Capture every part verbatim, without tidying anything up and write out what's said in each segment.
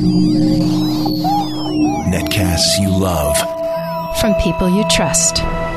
Netcasts you love. From people you trust.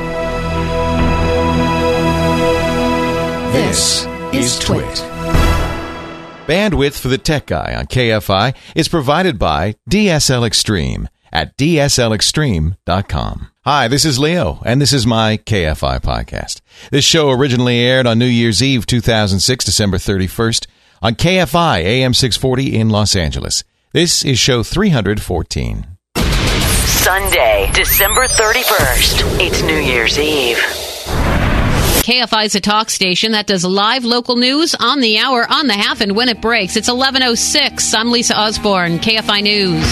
This is Twit. Bandwidth for the Tech Guy on K F I is provided by D S L Extreme at D S L extreme dot com. Hi, this is Leo, and this is my K F I podcast. This show originally aired on New Year's Eve two thousand six, December thirty-first, on K F I A M six forty in Los Angeles. This is show three hundred fourteen. Sunday, December thirty-first. It's New Year's Eve. K F I is a talk station that does live local news on the hour, on the half, and when it breaks. It's eleven oh six. I'm Lisa Osborne, K F I News.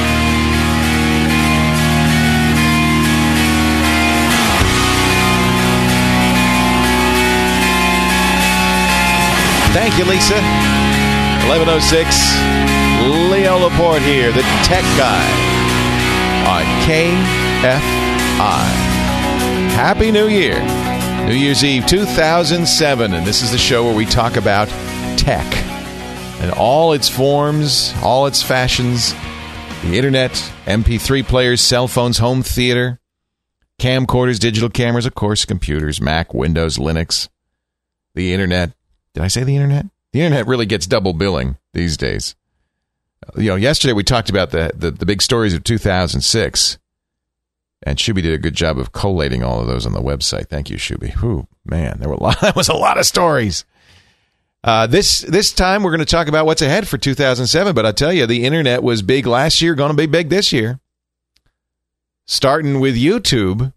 Thank you, Lisa. eleven oh six. Leo Laporte here, the Tech Guy on K F I. Happy New Year. New Year's Eve two thousand seven, and this is the show where we talk about tech and all its forms, all its fashions, the internet, M P three players, cell phones, home theater, camcorders, digital cameras, of course, computers, Mac, Windows, Linux, the internet. Did I say the internet? The internet really gets double billing these days. You know, yesterday we talked about the, the, the big stories of two thousand six. And Shuby did a good job of collating all of those on the website. Thank you, Shuby. Whew, man, there were a lot, that was a lot of stories. Uh, this this time we're going to talk about what's ahead for two thousand seven. But I tell you, the internet was big last year, going to be big this year. Starting with YouTube.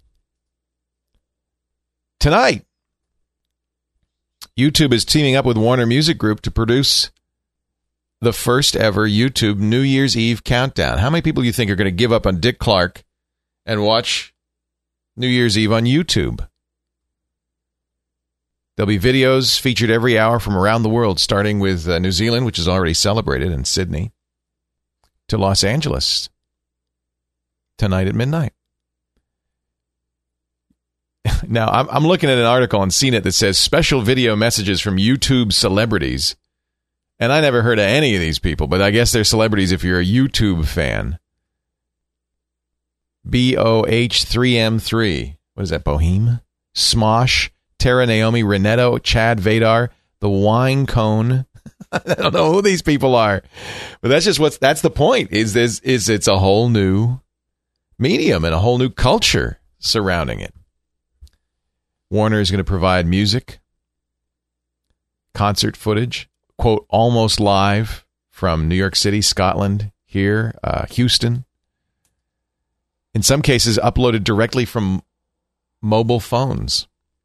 Tonight, YouTube is teaming up with Warner Music Group to produce the first ever YouTube New Year's Eve countdown. How many people do you think are going to give up on Dick Clark and watch New Year's Eve on YouTube? There'll be videos featured every hour from around the world, starting with uh, New Zealand, which is already celebrated, in Sydney, to Los Angeles tonight at midnight. Now, I'm, I'm looking at an article on C net that says special video messages from YouTube celebrities. And I never heard of any of these people, but I guess they're celebrities if you're a YouTube fan. B O H three M three. What is that, Boheme? Smosh, Tara Naomi, Renetto, Chad Vadar, The Wine Cone. I don't know who these people are. But that's just what's, that's the point, is this, is it's a whole new medium and a whole new culture surrounding it. Warner is going to provide music, concert footage, quote, almost live from New York City, Scotland, here, uh, Houston. In some cases, uploaded directly from mobile phones.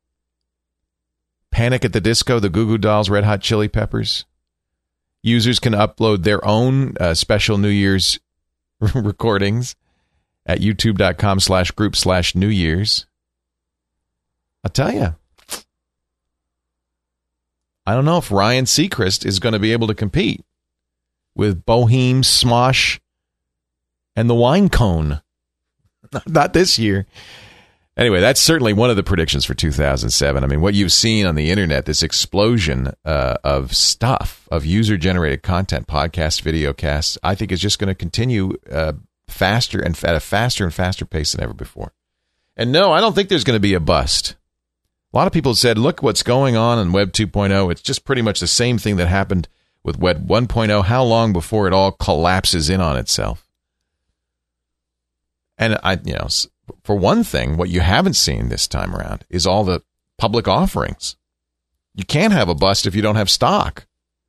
Panic at the Disco, the Goo Goo Dolls, Red Hot Chili Peppers. Users can upload their own uh, special New Year's recordings at youtube.com slash group slash New Year's. I'll tell you, I don't know if Ryan Seacrest is going to be able to compete with Boheme, Smosh, and the Wine Cone. Not this year. Anyway, that's certainly one of the predictions for two thousand seven. I mean, what you've seen on the internet, this explosion uh, of stuff, of user-generated content, podcasts, videocasts, I think is just going to continue uh, faster and at a faster and faster pace than ever before. And no, I don't think there's going to be a bust. A lot of people said, look what's going on in Web two point oh. It's just pretty much the same thing that happened with Web one point oh. How long before it all collapses in on itself? And I, you know, for one thing, what you haven't seen this time around is all the public offerings. You can't have a bust if you don't have stock.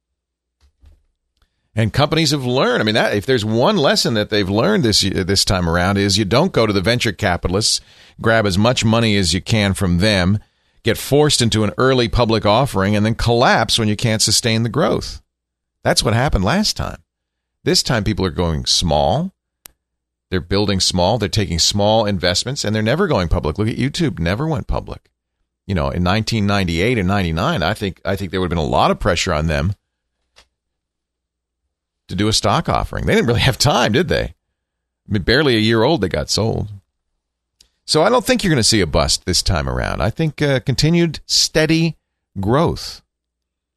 And companies have learned. I mean, that, if there's one lesson that they've learned this this time around, is you don't go to the venture capitalists, grab as much money as you can from them, get forced into an early public offering, and then collapse when you can't sustain the growth. That's what happened last time. This time, people are going small. They're building small. They're taking small investments, and they're never going public. Look at YouTube. Never went public. You know, in nineteen ninety-eight and ninety-nine, I think I think there would have been a lot of pressure on them to do a stock offering. They didn't really have time, did they? I mean, barely a year old, they got sold. So I don't think you're going to see a bust this time around. I think uh, continued steady growth.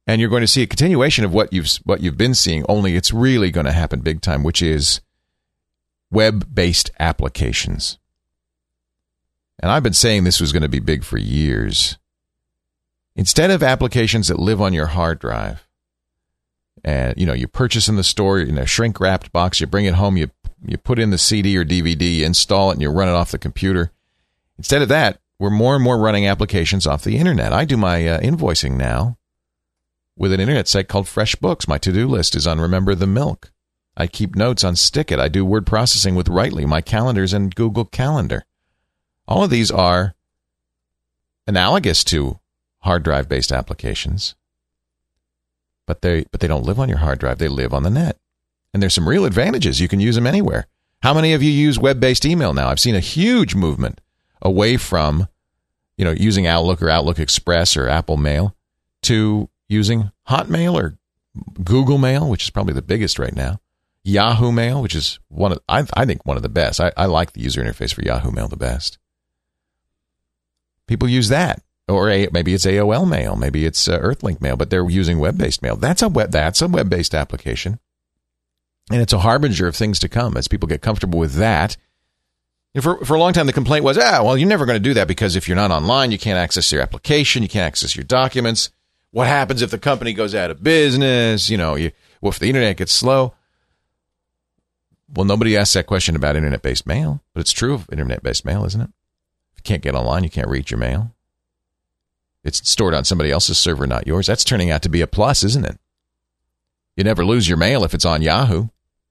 And you're going to see a continuation of what you've what you've been seeing, only it's really going to happen big time, which is web-based applications. And I've been saying this was going to be big for years. Instead of applications that live on your hard drive, and you know, you purchase in the store in a shrink-wrapped box, you bring it home, you you put in the C D or D V D, you install it, and you run it off the computer. Instead of that, we're more and more running applications off the internet. I do my uh, invoicing now with an internet site called FreshBooks. My to-do list is on Remember the Milk. I keep notes on Stickit. I do word processing with Writely. My calendar's in Google Calendar. All of these are analogous to hard drive-based applications, but they but they don't live on your hard drive. They live on the net. And there's some real advantages. You can use them anywhere. How many of you use web-based email now? I've seen a huge movement away from, you know, using Outlook or Outlook Express or Apple Mail to using Hotmail or Google Mail, which is probably the biggest right now. Yahoo Mail, which is one of, I, I think one of the best. I, I like the user interface for Yahoo Mail the best. People use that. Or a, maybe it's A O L Mail, maybe it's uh, Earthlink Mail, but they're using web-based mail. That's a web. That's a web-based application, and it's a harbinger of things to come as people get comfortable with that. For for a long time, the complaint was, ah, well, you're never going to do that because if you're not online, you can't access your application, you can't access your documents. What happens if the company goes out of business? You know, you, well, if the internet gets slow. Well, nobody asks that question about internet-based mail, but it's true of internet-based mail, isn't it? If you can't get online, you can't read your mail. It's stored on somebody else's server, not yours. That's turning out to be a plus, isn't it? You never lose your mail if it's on Yahoo.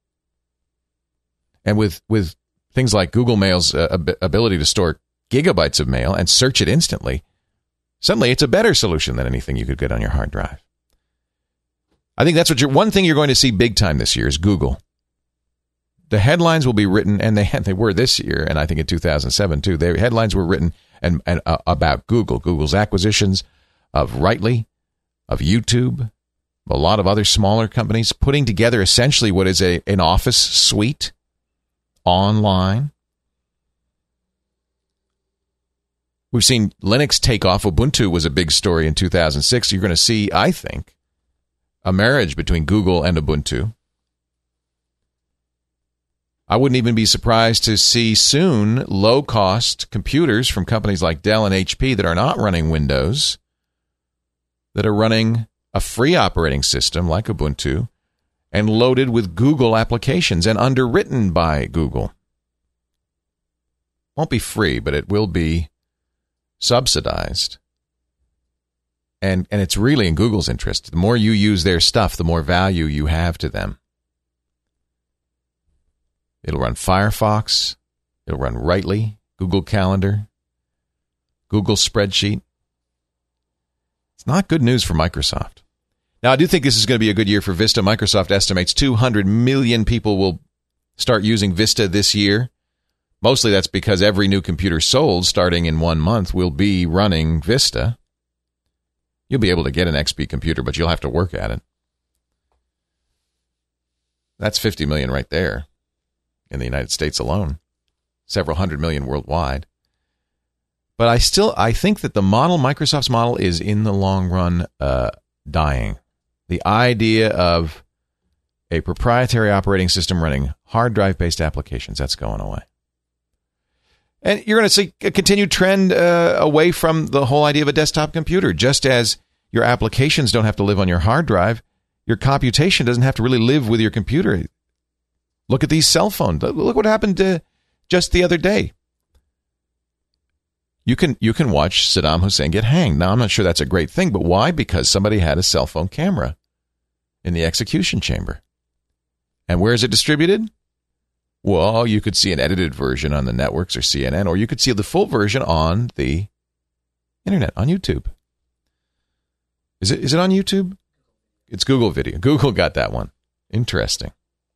And with, with things like Google Mail's uh, ab- ability to store gigabytes of mail and search it instantly, suddenly it's a better solution than anything you could get on your hard drive. I think that's what you're, one thing you're going to see big time this year is Google. The headlines will be written, and they they were this year, and I think in two thousand seven too. Their headlines were written and, and uh, about Google, Google's acquisitions of Writely, of YouTube, a lot of other smaller companies, putting together essentially what is a an Office suite online. We've seen Linux take off. Ubuntu was a big story in two thousand six. You're going to see, I think, a marriage between Google and Ubuntu. I wouldn't even be surprised to see soon low-cost computers from companies like Dell and H P that are not running Windows, that are running a free operating system like Ubuntu and loaded with Google applications and underwritten by Google. Won't be free, but it will be subsidized. And, and it's really in Google's interest. The more you use their stuff, the more value you have to them. It'll run Firefox. It'll run Writely, Google Calendar, Google Spreadsheet. It's not good news for Microsoft. Now, I do think this is going to be a good year for Vista. Microsoft estimates two hundred million people will start using Vista this year. Mostly that's because every new computer sold starting in one month will be running Vista. You'll be able to get an X P computer, but you'll have to work at it. That's fifty million right there. In the United States alone, several hundred million worldwide. But I still, I think that the model, Microsoft's model, is in the long run uh, dying. The idea of a proprietary operating system running hard drive-based applications, that's going away. And you're going to see a continued trend uh, away from the whole idea of a desktop computer. Just as your applications don't have to live on your hard drive, your computation doesn't have to really live with your computer. Look at these cell phones. Look what happened to just the other day. You can you can watch Saddam Hussein get hanged. Now, I'm not sure that's a great thing, but why? Because somebody had a cell phone camera in the execution chamber. And where is it distributed? Well, you could see an edited version on the networks or C N N, or you could see the full version on the internet, on YouTube. Is it is it on YouTube? It's Google Video. Google got that one. Interesting.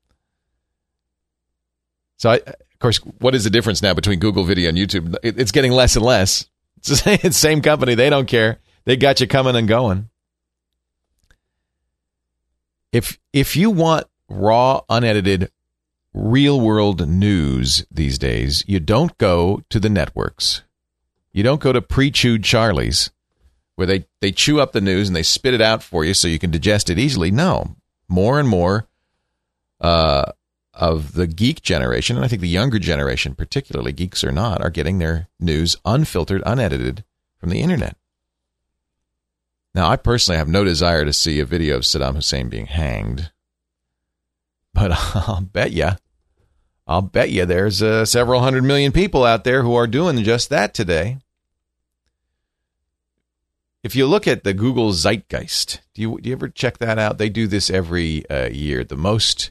So, I, of course, what is the difference now between Google Video and YouTube? It, it's getting less and less. It's the same company. They don't care. They got you coming and going. If if you want raw, unedited, real-world news these days, you don't go to the networks. You don't go to pre-chewed Charlies where they, they chew up the news and they spit it out for you so you can digest it easily. No, more and more uh, of the geek generation, and I think the younger generation, particularly geeks or not, are getting their news unfiltered, unedited from the internet. Now, I personally have no desire to see a video of Saddam Hussein being hanged, but I'll bet you, I'll bet you there's uh, several hundred million people out there who are doing just that today. If you look at the Google Zeitgeist, do you, do you ever check that out? They do this every uh, year. The most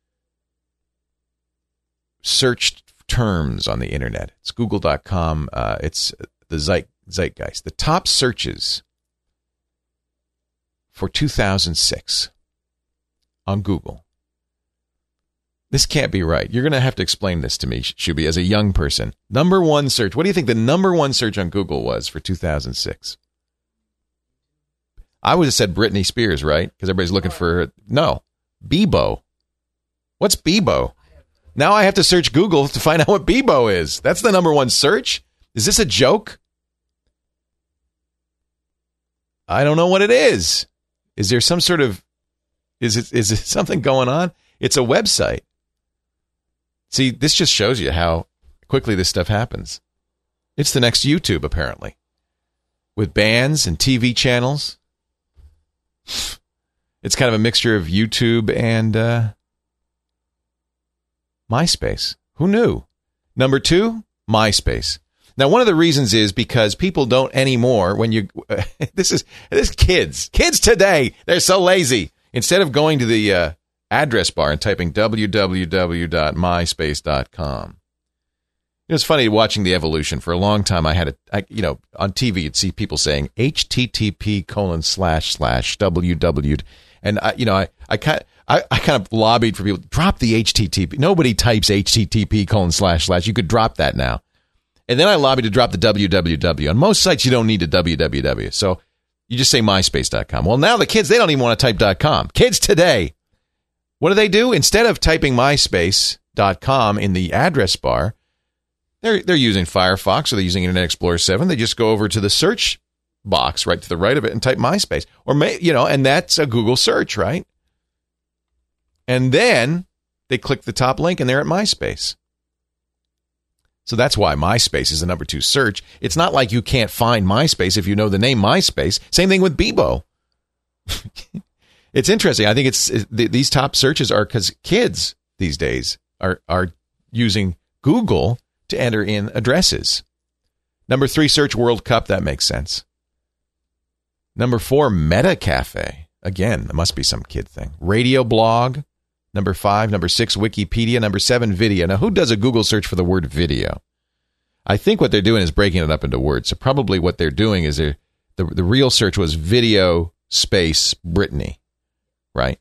searched terms on the internet. It's google dot com. Uh, it's the Zeit, Zeitgeist. The top searches for two thousand six on Google. This can't be right. You're going to have to explain this to me, Shuby, as a young person. Number one search. What do you think the number one search on Google was for two thousand six? I would have said Britney Spears, right? Because everybody's looking for... No. Bebo. What's Bebo? Now I have to search Google to find out what Bebo is. That's the number one search? Is this a joke? I don't know what it is. Is there some sort of... Is it is it something going on? It's a website. See, this just shows you how quickly this stuff happens. It's the next YouTube, apparently. With bands and T V channels. It's kind of a mixture of YouTube and uh, MySpace. Who knew? Number two, MySpace. Now, one of the reasons is because people don't anymore when you... Uh, this is this kids. Kids today, they're so lazy. Instead of going to the uh, address bar and typing w w w dot myspace dot com. You know, it's funny watching the evolution. For a long time, I had a, I, you know, on T V, you'd see people saying H T T P colon slash slash www. And, I, you know, I, I, kind, I, I kind of lobbied for people, drop the H T T P. Nobody types H T T P colon slash slash. You could drop that now. And then I lobbied to drop the www. On most sites, you don't need a www. So you just say myspace dot com. Well, now the kids, they don't even want to type .com. Kids today, what do they do? Instead of typing myspace dot com in the address bar, they're they're using Firefox or they're using Internet Explorer seven. They just go over to the search box right to the right of it and type MySpace. Or, may, you know, and that's a Google search, right? And then they click the top link and they're at MySpace. So that's why MySpace is the number two search. It's not like you can't find MySpace if you know the name MySpace. Same thing with Bebo. It's interesting. I think it's it, these top searches are because kids these days are are using Google to enter in addresses. Number three, search World Cup. That makes sense. Number four, Meta Cafe. Again, it must be some kid thing. Radio blog. Number five. Number six, Wikipedia. Number seven, video. Now, who does a Google search for the word video? I think what they're doing is breaking it up into words. So probably what they're doing is they're, the the real search was video space Britney, right?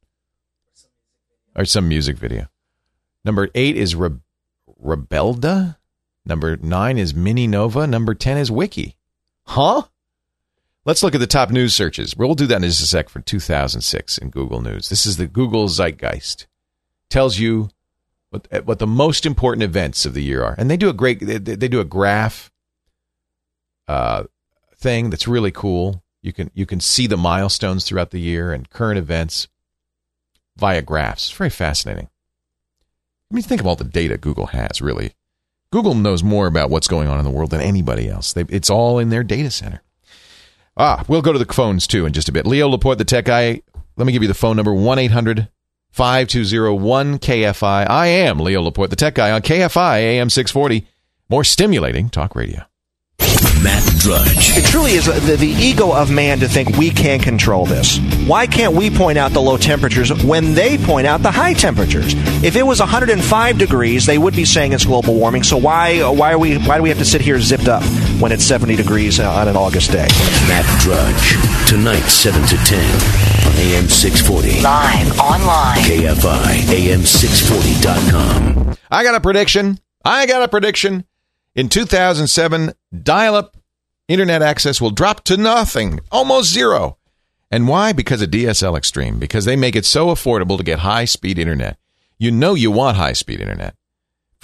Or some music video. Number eight is Re- Rebelda. Number nine is Mini Nova. Number ten is Wiki. Huh? Let's look at the top news searches. We'll do that in just a sec for two thousand six in Google News. This is the Google Zeitgeist. Tells you what, what the most important events of the year are. And they do a great, they, they do a graph uh, thing that's really cool. You can you can see the milestones throughout the year and current events via graphs. It's very fascinating. I mean, think of all the data Google has, really. Google knows more about what's going on in the world than anybody else. They, it's all in their data center. Ah, we'll go to the phones, too, in just a bit. Leo Laporte, the tech guy. Let me give you the phone number, one eight hundred five two zero one K F I. I am Leo Laporte, the tech guy, on K F I A M six forty. More stimulating talk radio. Matt Drudge. It truly is the, the ego of man to think we can control this. Why can't we point out the low temperatures when they point out the high temperatures? If it was one hundred five degrees, they would be saying it's global warming. So why why are we why do we have to sit here zipped up when it's seventy degrees on an August day? Matt Drudge. Tonight, seven to ten on A M six forty. Live online. K F I A M six forty dot com. I got a prediction. I got a prediction. In two thousand seven, dial-up internet access will drop to nothing, almost zero. And why? Because of D S L Extreme. Because they make it so affordable to get high-speed internet. You know you want high-speed internet.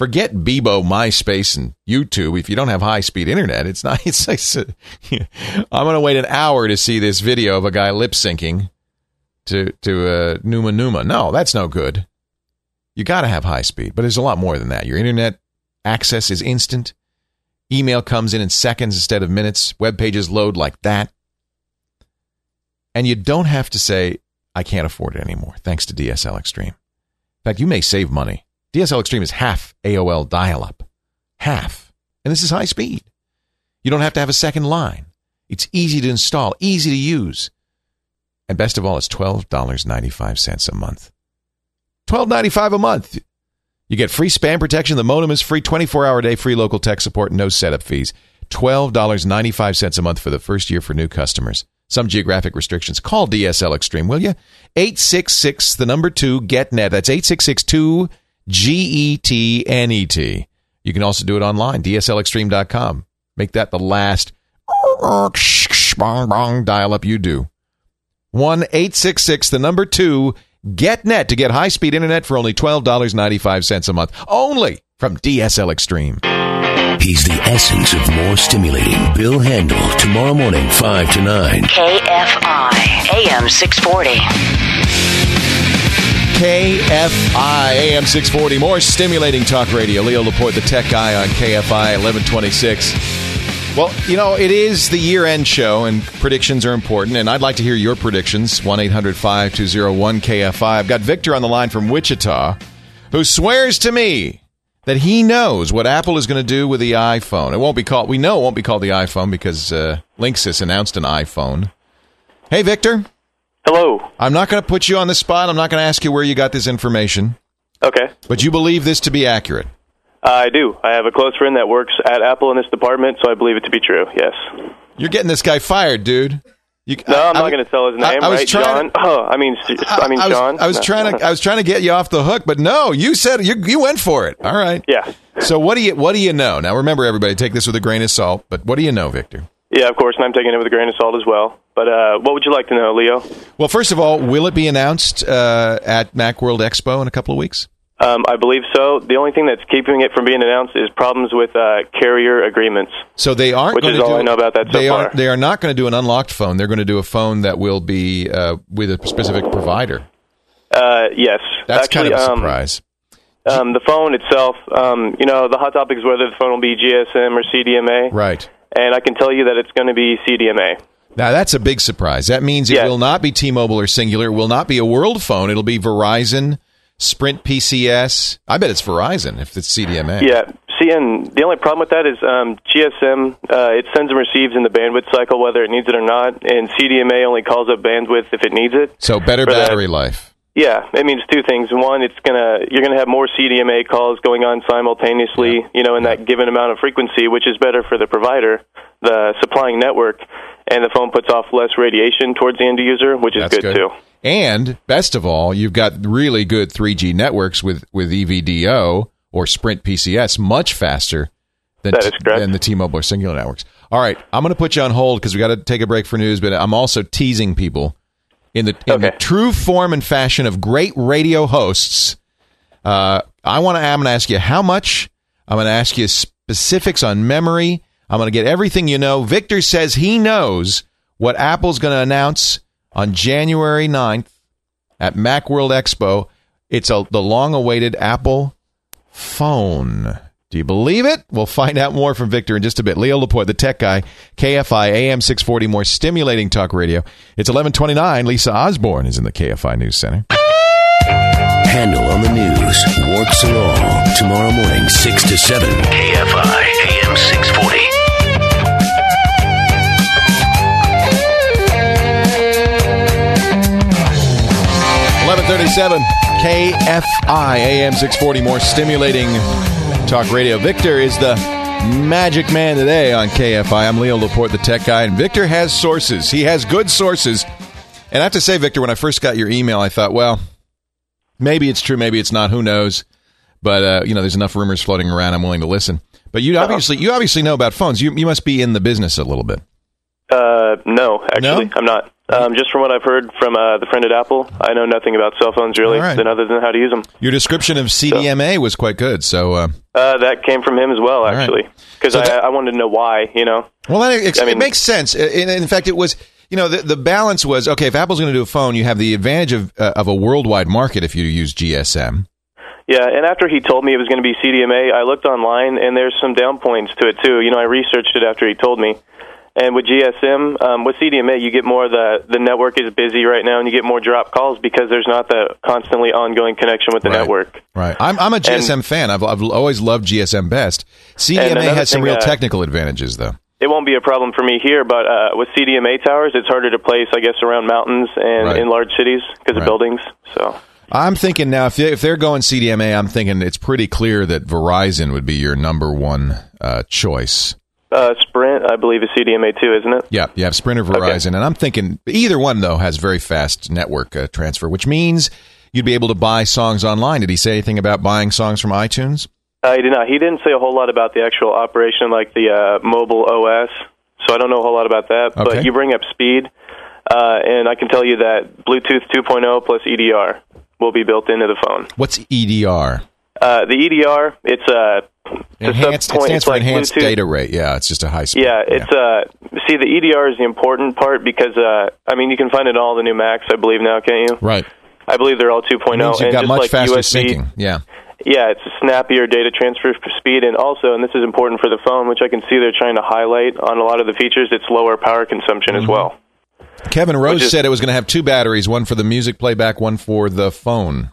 Forget Bebo, MySpace, and YouTube. If you don't have high-speed internet, it's not. It's, it's uh, I'm going to wait an hour to see this video of a guy lip syncing to to uh, Numa Numa. No, that's no good. You got to have high speed, but there's a lot more than that. Your internet access is instant. Email comes in in seconds instead of minutes. Web pages load like that, and you don't have to say, "I can't afford it anymore." Thanks to D S L Extreme. In fact, you may save money. D S L Extreme is half A O L dial-up. Half. And this is high speed. You don't have to have a second line. It's easy to install, easy to use. And best of all, it's twelve dollars and ninety-five cents a month. twelve dollars and ninety-five cents a month. You get free spam protection. The modem is free, twenty-four hour day, free local tech support, no setup fees. twelve dollars and ninety-five cents a month for the first year for new customers. Some geographic restrictions. Call D S L Extreme, will you? eight six six, the number two, GET-NET. That's eight six six two G E T N E T. You can also do it online, D S L extreme dot com. Make that the last dial-up you do. one eight six six, the number two, GET-NET to get high-speed internet for only twelve dollars and ninety-five cents a month. Only from D S L Extreme. He's the essence of more stimulating. Bill Handel, tomorrow morning, five to nine. K F I, A M six forty. K F I, A M six forty, more stimulating talk radio. Leo Laporte, the tech guy on K F I, eleven twenty-six. Well, you know, it is the year-end show, and predictions are important, and I'd like to hear your predictions. one eight hundred five two zero one K F I. I've got Victor on the line from Wichita, who swears to me that he knows what Apple is going to do with the iPhone. It won't be called, we know it won't be called the iPhone because uh, Linksys announced an iPhone. Hey, Victor. Hello. I'm not going to put you on the spot. I'm not going to ask you where you got this information. Okay. But you believe this to be accurate? Uh, I do. I have a close friend that works at Apple in this department, so I believe it to be true, yes. You're getting this guy fired, dude. You, no, I, I'm I, not going to tell his name, I, I right, John? To, oh, I mean, I mean, I, I was, John. I was no. trying to, I was trying to get you off the hook, but no, you said you, you went for it. All right. Yeah. So what do you, what do you know? Now, remember, everybody, take this with a grain of salt. But what do you know, Victor? Yeah, of course, and I'm taking it with a grain of salt as well. But uh, what would you like to know, Leo? Well, first of all, will it be announced uh, at Macworld Expo in a couple of weeks? Um, I believe so. The only thing that's keeping it from being announced is problems with uh, carrier agreements. So they aren't. Which going is to all do, I know about that so they far. Are, they are not going to do an unlocked phone. They're going to do a phone that will be uh, with a specific provider. Uh, yes. That's Actually, kind of a um, surprise. Um, the phone itself, um, you know, the hot topic is whether the phone will be G S M or C D M A. Right. And I can tell you that it's going to be C D M A. Now, that's a big surprise. That means it yes. will not be T-Mobile or Singular. It will not be a world phone. It'll be Verizon, Sprint P C S. I bet it's Verizon if it's C D M A. Yeah. See, and the only problem with that is um, G S M, uh, it sends and receives in the bandwidth cycle whether it needs it or not, and C D M A only calls up bandwidth if it needs it. So better For battery that, life. Yeah, it means two things. One, it's gonna you're gonna have more C D M A calls going on simultaneously, yeah. you know, in that given amount of frequency, which is better for the provider, the supplying network, and the phone puts off less radiation towards the end user, which is That's good, good too. And best of all, you've got really good three G networks with with E V D O or Sprint P C S, much faster than, that is correct. than the T-Mobile or Singular networks. All right, I'm going to put you on hold because we got to take a break for news, but I'm also teasing people. In the in okay. the true form and fashion of great radio hosts, uh, I want to. I'm going to ask you how much. I'm going to ask you specifics on memory. I'm going to get everything you know. Victor says he knows what Apple's going to announce on January ninth at Macworld Expo. It's a, the long-awaited Apple phone. Do you believe it? We'll find out more from Victor in just a bit. Leo Laporte, the tech guy, K F I, A M six forty, more stimulating talk radio. It's eleven twenty-nine. Lisa Osborne is in the K F I News Center. Handel on the news, warts and all. Tomorrow morning, six to seven. K F I, A M six forty. eleven thirty-seven, K F I, A M six forty, more stimulating talk radio. Victor is the magic man today on K F I. I'm Leo Laporte, the tech guy, and Victor has sources. He has good sources. And I have to say, Victor, when I first got your email, I thought, well, maybe it's true, maybe it's not, who knows? But, uh, you know, there's enough rumors floating around, I'm willing to listen. But you obviously you obviously know about phones. You you must be in the business a little bit. Uh, no, actually, no? I'm not. Um, just from what I've heard from uh, the friend at Apple, I know nothing about cell phones really, right. than other than how to use them. Your description of C D M A so, was quite good. So uh, uh, that came from him as well, actually, because right. so I, I wanted to know why. You know. Well, that, it, I mean, it makes sense. In, in fact, it was. You know, the, the balance was okay. If Apple's going to do a phone, you have the advantage of uh, of a worldwide market if you use G S M. Yeah, and after he told me it was going to be C D M A, I looked online, and there's some down points to it, too. You know, I researched it after he told me. And with G S M, um, with C D M A, you get more of the, the network is busy right now, and you get more drop calls because there's not the constantly ongoing connection with the right. network. Right. I'm, I'm a G S M and, fan. I've, I've always loved G S M best. C D M A has some thing, real uh, technical advantages, though. It won't be a problem for me here, but uh, with C D M A towers, it's harder to place, I guess, around mountains and right. in large cities because right. of buildings. So I'm thinking now, if, they, if they're going C D M A, I'm thinking it's pretty clear that Verizon would be your number one uh, choice. Uh, Sprint, I believe, is C D M A too, isn't it? Yeah, you have Sprint or Verizon, okay. and I'm thinking either one, though, has very fast network uh, transfer, which means you'd be able to buy songs online. Did he say anything about buying songs from iTunes? Uh, he did not. He didn't say a whole lot about the actual operation, like the uh, mobile O S, so I don't know a whole lot about that. Okay. But you bring up speed, uh, and I can tell you that Bluetooth two point oh plus E D R will be built into the phone. What's E D R? Uh, the E D R, it's a... Enhanced, it stands for like enhanced Bluetooth. Data rate. Yeah, it's just a high speed. Yeah, it's yeah. uh see the E D R is the important part because uh I mean you can find it in all the new Macs, I believe now, can't you? Right. I believe they're all two point oh. It means you've and got just much like faster U S B, syncing. Yeah. Yeah, it's a snappier data transfer speed, and also, and this is important for the phone, which I can see they're trying to highlight on a lot of the features, it's lower power consumption mm-hmm. as well. Kevin Rose is, said it was going to have two batteries, one for the music playback, one for the phone.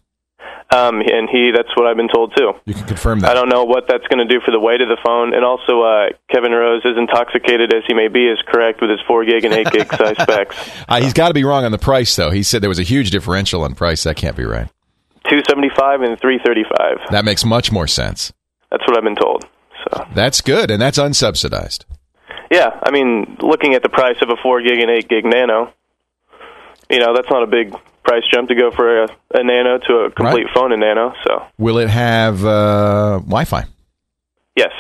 Um, and he, that's what I've been told, too. You can confirm that. I don't know what that's going to do for the weight of the phone. And also, uh, Kevin Rose, as intoxicated as he may be, is correct with his four gig and eight gig size specs. Uh, he's got to be wrong on the price, though. He said there was a huge differential on price. That can't be right. two seventy-five and three thirty-five. That makes much more sense. That's what I've been told. So that's good, and that's unsubsidized. Yeah, I mean, looking at the price of a four gig and eight gig Nano, you know, that's not a big price jump to go for a, a Nano to a complete right. phone in Nano. So, will it have uh, Wi-Fi? Yes.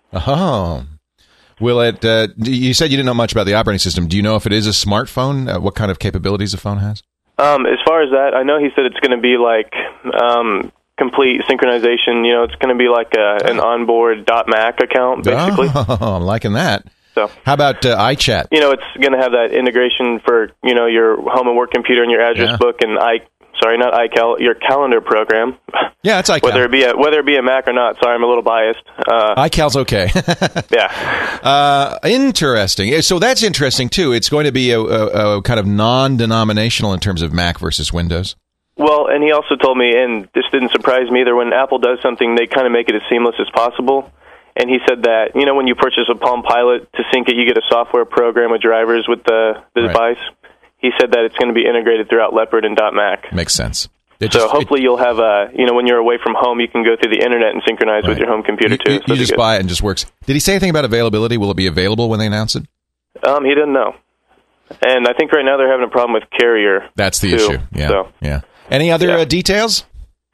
Oh, will it? Uh, you said you didn't know much about the operating system. Do you know if it is a smartphone? Uh, what kind of capabilities the phone has? Um, as far as that, I know he said it's going to be like um, complete synchronization. You know, it's going to be like a, an onboard .Mac account, basically. Oh, I'm liking that. So, how about uh, iChat? You know, it's going to have that integration for, you know, your home and work computer and your address yeah. book and I, sorry, not iCal, your calendar program. Yeah, it's iCal. Whether it be a, whether it be a Mac or not. Sorry, I'm a little biased. Uh, iCal's okay. yeah. Uh, interesting. So that's interesting, too. It's going to be a, a, a kind of non-denominational in terms of Mac versus Windows. Well, and he also told me, and this didn't surprise me either, when Apple does something, they kind of make it as seamless as possible. And he said that, you know, when you purchase a Palm Pilot to sync it, you get a software program with drivers with the, the right. device. He said that it's going to be integrated throughout Leopard and .Mac. Makes sense. It so just, hopefully it, you'll have a, you know, when you're away from home, you can go through the internet and synchronize right. with your home computer, you, too. You, so you just good. buy it and it just works. Did he say anything about availability? Will it be available when they announce it? Um, he didn't know. And I think right now they're having a problem with carrier. That's the too, issue. Yeah. So. yeah. Any other yeah. uh, details?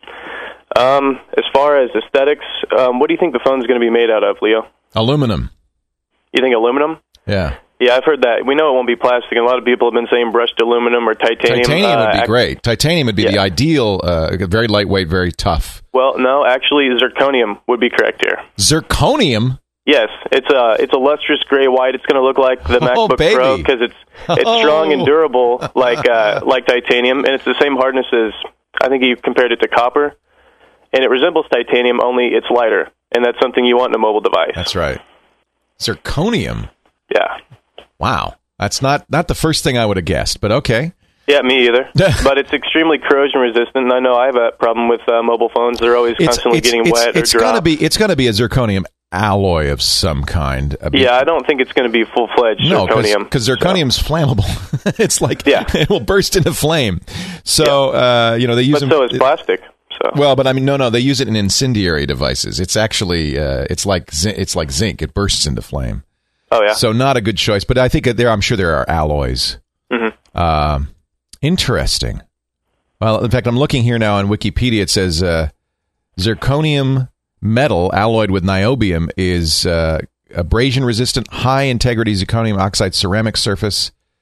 Um, as far as aesthetics, um, what do you think the phone's going to be made out of, Leo? Aluminum. You think aluminum? Yeah. Yeah, I've heard that. We know it won't be plastic, and a lot of people have been saying brushed aluminum or titanium. Titanium uh, would be act- great. Titanium would be yeah. the ideal, uh, very lightweight, very tough. Well, no, actually, zirconium would be correct here. Zirconium? Yes, it's a it's a lustrous gray white. It's going to look like the oh, MacBook baby. Pro because it's it's oh. strong and durable, like uh, like titanium, and it's the same hardness as I think he compared it to copper, and it resembles titanium, only it's lighter, and that's something you want in a mobile device. That's right. Zirconium. Yeah. Wow, that's not not the first thing I would have guessed, but okay. Yeah, me either. But it's extremely corrosion resistant, and I know I have a problem with uh, mobile phones. They're always it's, constantly it's, getting it's, wet it's or dry. Gotta be, it's going to be a zirconium alloy of some kind. I mean, yeah, I don't think it's going to be full-fledged no, zirconium. because zirconium's so. flammable. It's like, yeah. it will burst into flame. So, yeah. uh, you know, they use But them, so is plastic. So. Well, but I mean, no, no, they use it in incendiary devices. It's actually, uh, it's like zi- it's like zinc. It bursts into flame. Oh, yeah. So not a good choice, but I think that there, I'm sure there are alloys. Mm-hmm. Um, interesting. Well, in fact, I'm looking here now on Wikipedia. It says uh, zirconium metal alloyed with niobium is uh, abrasion-resistant, high-integrity zirconium oxide ceramic surface.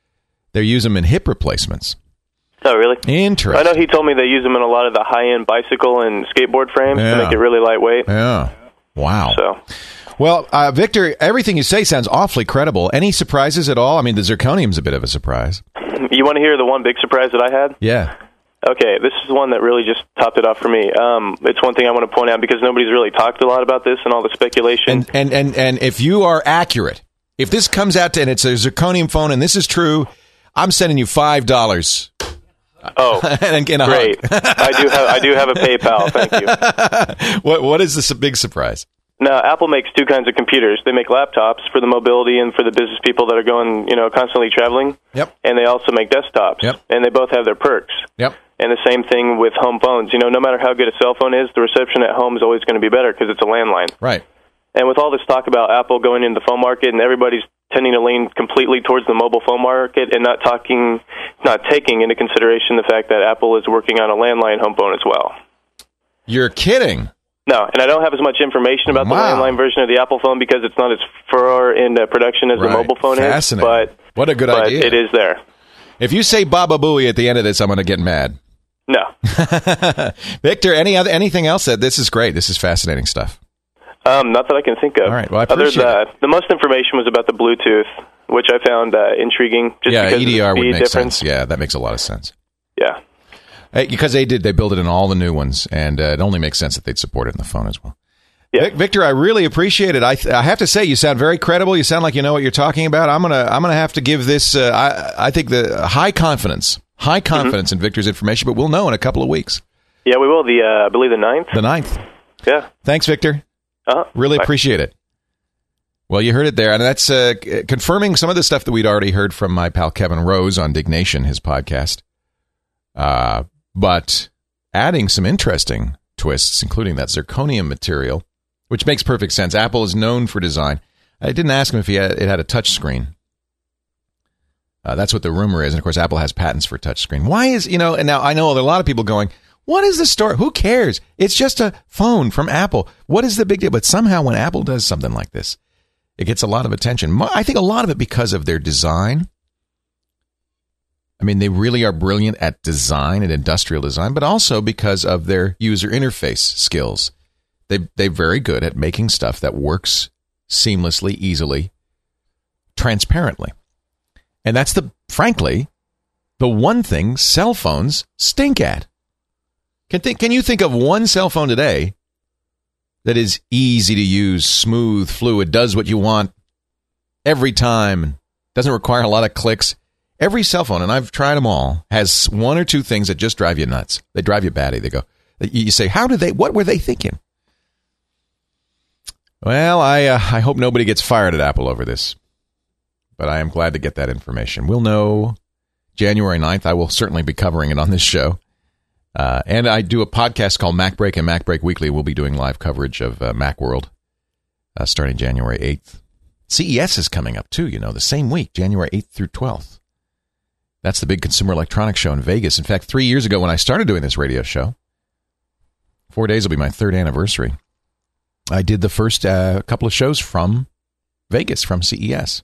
They use them in hip replacements. Oh, really? Interesting. I know he told me they use them in a lot of the high-end bicycle and skateboard frames yeah. to make it really lightweight. Yeah. Wow. So, well, uh, Victor, everything you say sounds awfully credible. Any surprises at all? I mean, the zirconium's a bit of a surprise. You want to hear the one big surprise that I had? Yeah. Okay, this is one that really just topped it off for me. Um, it's one thing I want to point out because nobody's really talked a lot about this and all the speculation. And and and, and if you are accurate, if this comes out to, and it's a zirconium phone and this is true, I'm sending you five dollars. Oh, and, and a great! I do have I do have a PayPal. Thank you. What what is this big surprise? Now, Apple makes two kinds of computers. They make laptops for the mobility and for the business people that are going, you know, constantly traveling. Yep. And they also make desktops. Yep. And they both have their perks. Yep. And the same thing with home phones. You know, no matter how good a cell phone is, the reception at home is always going to be better because it's a landline. Right. And with all this talk about Apple going into the phone market and everybody's tending to lean completely towards the mobile phone market and not talking, not taking into consideration the fact that Apple is working on a landline home phone as well. You're kidding. No, and I don't have as much information about wow. the landline version of the Apple phone because it's not as far in uh, production as right. the mobile phone Fascinating. is. But what a good but idea. it is there. If you say Baba Booey at the end of this, I'm going to get mad. No. Victor, any other anything else? That this is great. This is fascinating stuff. Um, not that I can think of. All right. Well, I Other appreciate than that, it. the most information was about the Bluetooth, which I found uh, intriguing. Just yeah, because E D R of the would speed make difference. sense. Yeah, that makes a lot of sense. Yeah. Hey, because they did. They built it in all the new ones, and uh, it only makes sense that they'd support it in the phone as well. Yeah. Vic, Victor, I really appreciate it. I, th- I have to say, you sound very credible. You sound like you know what you're talking about. I'm gonna I'm gonna have to give this. Uh, I I think the high confidence, high confidence mm-hmm. in Victor's information, but we'll know in a couple of weeks. Yeah, we will. The uh, I believe the ninth. The ninth. Yeah. Thanks, Victor. Uh-huh. Really Bye. appreciate it. Well, you heard it there, and that's uh, confirming some of the stuff that we'd already heard from my pal Kevin Rose on Dignation, his podcast. Uh, but adding some interesting twists, including that zirconium material, which makes perfect sense. Apple is known for design. I didn't ask him if he had, it had a touch screen. Uh, that's what the rumor is, and of course, Apple has patents for touch screen. Why is, you know, and now I know there are a lot of people going, what is the story? Who cares? It's just a phone from Apple. What is the big deal? But somehow when Apple does something like this, it gets a lot of attention. I think a lot of it because of their design. I mean, they really are brilliant at design and industrial design, but also because of their user interface skills. They, they're very good at making stuff that works seamlessly, easily, transparently. And that's, the frankly, the one thing cell phones stink at. Can, th- can you think of one cell phone today that is easy to use, smooth, fluid, does what you want every time, doesn't require a lot of clicks? Every cell phone, and I've tried them all, has one or two things that just drive you nuts. They drive you batty. They go, you say, how did they, what were they thinking? Well, I uh, I hope nobody gets fired at Apple over this, but I am glad to get that information. We'll know January ninth. I will certainly be covering it on this show. Uh, and I do a podcast called Mac Break and Mac Break Weekly. We'll be doing live coverage of uh, Macworld uh, starting January eighth. C E S is coming up, too, you know, the same week, January eighth through twelfth. That's the big consumer electronics show in Vegas. In fact, three years ago when I started doing this radio show, four days will be my third anniversary, I did the first uh, couple of shows from Vegas, from C E S.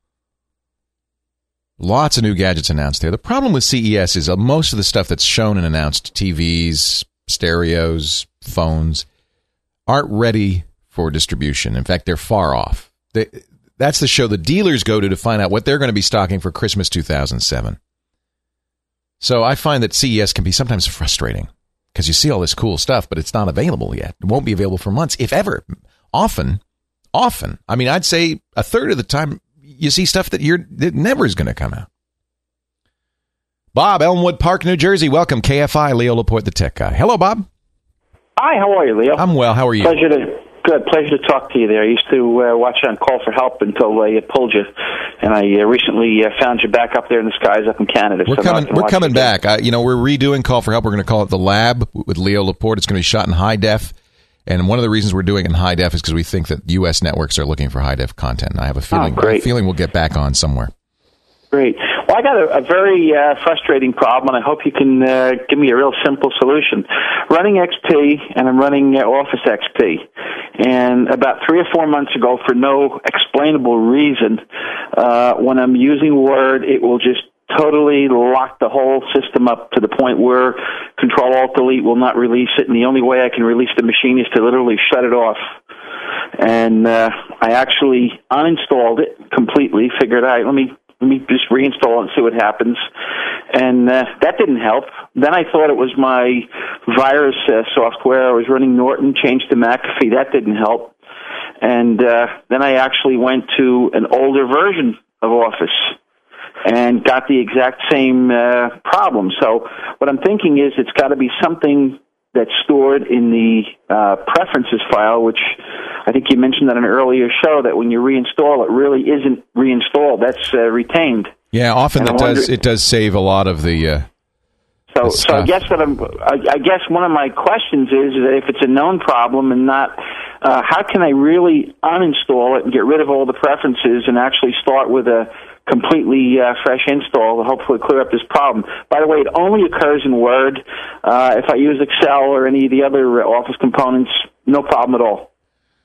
Lots of new gadgets announced there. The problem with C E S is uh, most of the stuff that's shown and announced, T Vs, stereos, phones, aren't ready for distribution. In fact, they're far off. They, that's the show the dealers go to to find out what they're going to be stocking for Christmas two thousand seven. So I find that C E S can be sometimes frustrating because you see all this cool stuff, but it's not available yet. It won't be available for months, if ever. Often, often. I mean, I'd say a third of the time, you see stuff that you're that never is going to come out. Bob, Elmwood Park, New Jersey. Welcome, K F I, Leo Laporte, the tech guy. Hello, Bob. Hi, how are you, Leo? I'm well. How are you? Pleasure to good. Pleasure to talk to you there. I used to uh, watch you on Call for Help until they uh, pulled you, and I uh, recently uh, found you back up there in the skies up in Canada. We're so coming. We're coming back. I, you know, we're redoing Call for Help. We're going to call it The Lab with Leo Laporte. It's going to be shot in high def. And one of the reasons we're doing it in high def is because we think that U S networks are looking for high def content. And I have a feeling, oh, I have a feeling we'll get back on somewhere. Great. Well, I got a, a very uh, frustrating problem, and I hope you can uh, give me a real simple solution. Running X P, and I'm running uh, Office X P. And about three or four months ago, for no explainable reason, uh, when I'm using Word, it will just totally locked the whole system up to the point where Control-Alt-Delete will not release it, and the only way I can release the machine is to literally shut it off. And uh, I actually uninstalled it completely, figured, all right, let me, let me just reinstall it and see what happens. And uh, that didn't help. Then I thought it was my virus uh, software. I was running Norton, changed to McAfee. That didn't help. And uh, then I actually went to an older version of Office and got the exact same uh, problem. So what I'm thinking is it's got to be something that's stored in the uh, preferences file, which I think you mentioned on an earlier show, that when you reinstall, it really isn't reinstalled. That's uh, retained. Yeah, often and that does it does save a lot of the. Uh, so, the so I guess what I'm. I, I guess one of my questions is that if it's a known problem and not, uh, how can I really uninstall it and get rid of all the preferences and actually start with a completely uh, fresh install to hopefully clear up this problem? By the way, it only occurs in Word. Uh, if I use Excel or any of the other Office components, no problem at all.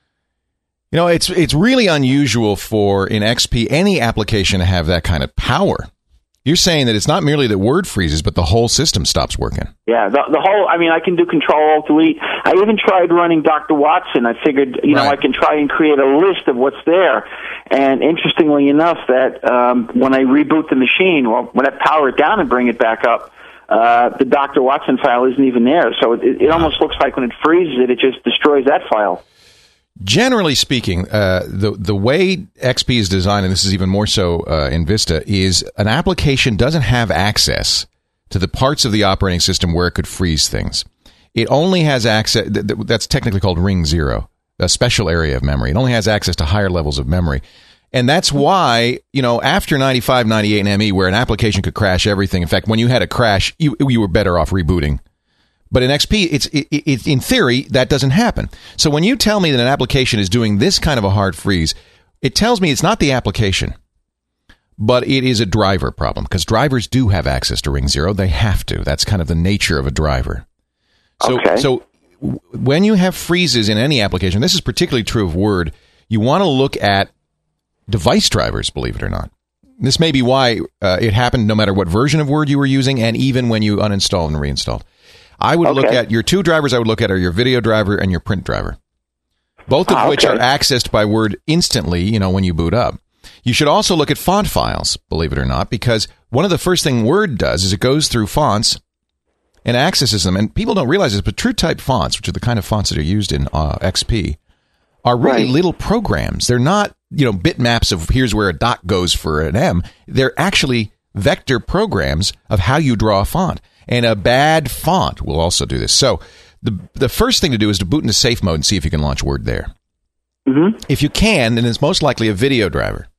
You know, it's it's really unusual for, in X P, any application to have that kind of power. You're saying that it's not merely that Word freezes, but the whole system stops working. Yeah, the, the whole, I mean, I can do Control-Alt-Delete. I even tried running Doctor Watson. I figured, you know, Right. I can try and create a list of what's there. And interestingly enough, that um, when I reboot the machine, or when I power it down and bring it back up, uh, the Doctor Watson file isn't even there. So it, it almost looks like when it freezes it, it just destroys that file. Generally speaking, uh, the the way X P is designed, and this is even more so uh, in Vista, is an application doesn't have access to the parts of the operating system where it could freeze things. It only has access, th- th- that's technically called ring zero, a special area of memory. It only has access to higher levels of memory. And that's why, you know, after ninety-five, ninety-eight and M E, where an application could crash everything, in fact, when you had a crash, you, you were better off rebooting. But in X P, it's it, it, in theory, that doesn't happen. So when you tell me that an application is doing this kind of a hard freeze, it tells me it's not the application, but it is a driver problem, because drivers do have access to ring zero. They have to. That's kind of the nature of a driver. So, Okay. so when you have freezes in any application, this is particularly true of Word, you want to look at device drivers, believe it or not. This may be why uh, it happened no matter what version of Word you were using, and even when you uninstalled and reinstalled. I would Okay. look at your two drivers I would look at are your video driver and your print driver, both of Ah, which okay. are accessed by Word instantly, you know, when you boot up. You should also look at font files, believe it or not, because one of the first thing Word does is it goes through fonts and accesses them. And people don't realize this, but TrueType fonts, which are the kind of fonts that are used in uh, X P, are really Right. little programs. They're not, you know, bitmaps of here's where a dot goes for an M. They're actually vector programs of how you draw a font. And a bad font will also do this. So the the first thing to do is to boot into safe mode and see if you can launch Word there. Mm-hmm. If you can, then it's most likely a video driver.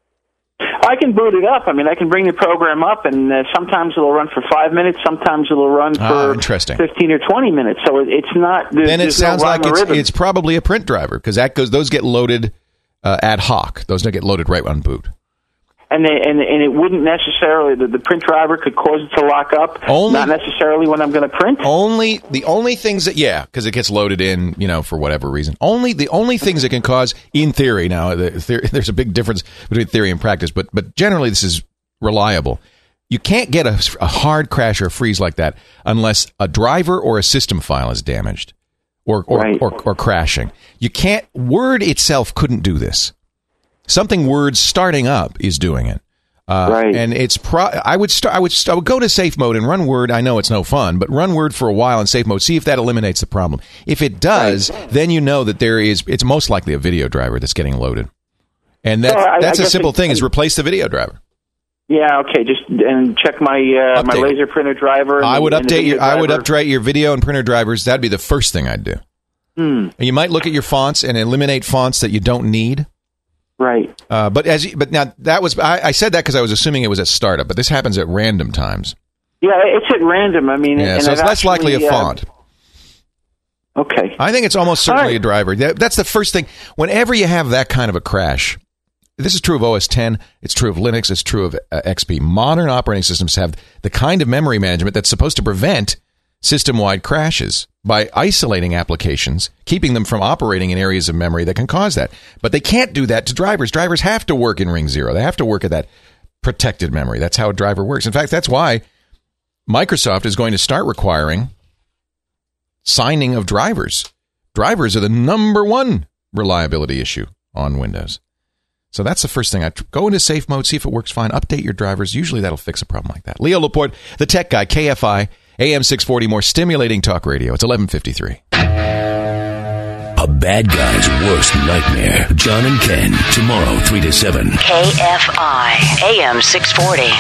I can boot it up. I mean, I can bring the program up, and uh, sometimes it'll run for five minutes. Sometimes it'll run for Ah, interesting. fifteen or twenty minutes. So it, it's not. There, Then it there's no sounds rhyme like or it's, rhythm. it's probably a print driver, because that goes those get loaded uh, ad hoc. Those don't get loaded right on boot. And, they, and and it wouldn't necessarily, the, the print driver could cause it to lock up, Only- not necessarily when I'm going to print. Only the only things that yeah, because it gets loaded in, you know, for whatever reason. Only the only things that can cause, in theory, now the theory, there's a big difference between theory and practice, but but generally this is reliable. You can't get a, a hard crash or a freeze like that unless a driver or a system file is damaged or or, Right. or or crashing. You can't. Word itself couldn't do this. Something Word starting up is doing it. Uh, Right. And it's pro. I would start. I would. St- I would go to safe mode and run Word. I know it's no fun, but run Word for a while in safe mode. See if that eliminates the problem. If it does, then you know that there is. It's most likely a video driver that's getting loaded, and that So I- that's I a guess simple it- thing. Is replace the video driver. Yeah, okay. Just and check my uh, my Update. laser printer driver. And I the- would and the update video your. I would driver. update your video and printer drivers. That'd be the first thing I'd do. Hmm. And you might look at your fonts and eliminate fonts that you don't need. Right. Uh, but as you, but now that was I, I said that because I was assuming it was at startup, but this happens at random times. Yeah, it's at random. I mean, Yeah, and so it's I've less likely a actually, uh, font. Okay. I think it's almost All certainly right. a driver. That- That's the first thing. Whenever you have that kind of a crash, this is true of O S ten, it's true of Linux, it's true of uh, X P. Modern operating systems have the kind of memory management that's supposed to prevent system-wide crashes by isolating applications, keeping them from operating in areas of memory that can cause that. But they can't do that to drivers. Drivers have to work in ring zero. They have to work at that protected memory. That's how a driver works. In fact, that's why Microsoft is going to start requiring signing of drivers. Drivers are the number one reliability issue on Windows. So that's the first thing. I go into safe mode, see if it works fine, update your drivers. Usually that'll fix a problem like that. Leo Laporte, the tech guy, K F I, A M six forty, more stimulating talk radio. It's eleven fifty-three. A bad guy's worst nightmare. John and Ken, tomorrow, three to seven. K F I, A M six forty.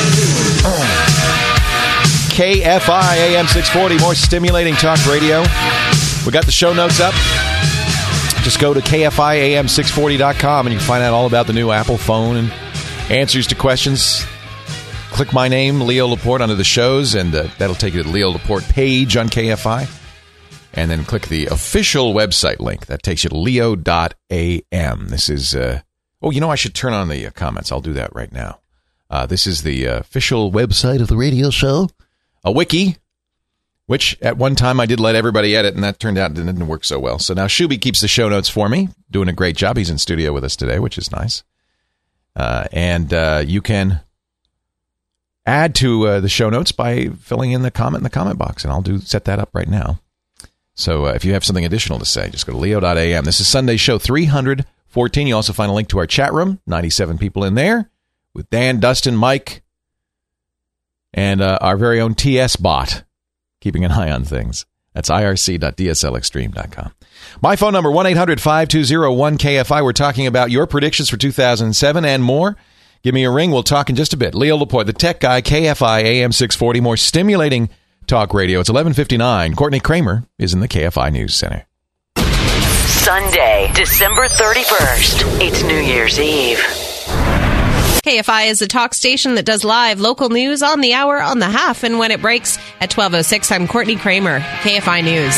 K F I, A M six forty, more stimulating talk radio. We got the show notes up. Just go to K F I A M six forty dot com and you can find out all about the new Apple phone and answers to questions. Click my name, Leo Laporte, under the shows, and uh, that'll take you to the Leo Laporte page on K F I. And then click the official website link. That takes you to leo dot a m. This is, uh, oh, you know, I should turn on the uh, comments. I'll do that right now. Uh, this is the uh, official website of the radio show, a wiki, which at one time I did let everybody edit, and that turned out it didn't work so well. So now Shuby keeps the show notes for me, doing a great job. He's in studio with us today, which is nice. Uh, and uh, you can add to uh, the show notes by filling in the comment in the comment box, and I'll do set that up right now. So uh, if you have something additional to say, just go to leo dot a m. This is Sunday show three hundred fourteen. You also find a link to our chat room, ninety-seven people in there, with Dan, Dustin, Mike, and uh, our very own T S bot, keeping an eye on things. That's I R C dot D S L extreme dot com. My phone number, one eight hundred five two zero one K F I. We're talking about your predictions for two thousand seven and more. Give me a ring. We'll talk in just a bit. Leo Laporte, the tech guy, K F I A M six forty. More stimulating talk radio. It's eleven fifty-nine. Courtney Kramer is in the K F I News Center. Sunday, December thirty-first. It's New Year's Eve. K F I is a talk station that does live local news on the hour, on the half, and when it breaks at twelve oh six. I'm Courtney Kramer, K F I News.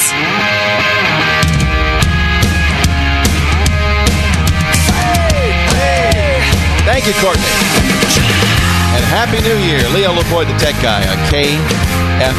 Thank you, Courtney. And Happy New Year. Leo Laporte, the tech guy on K F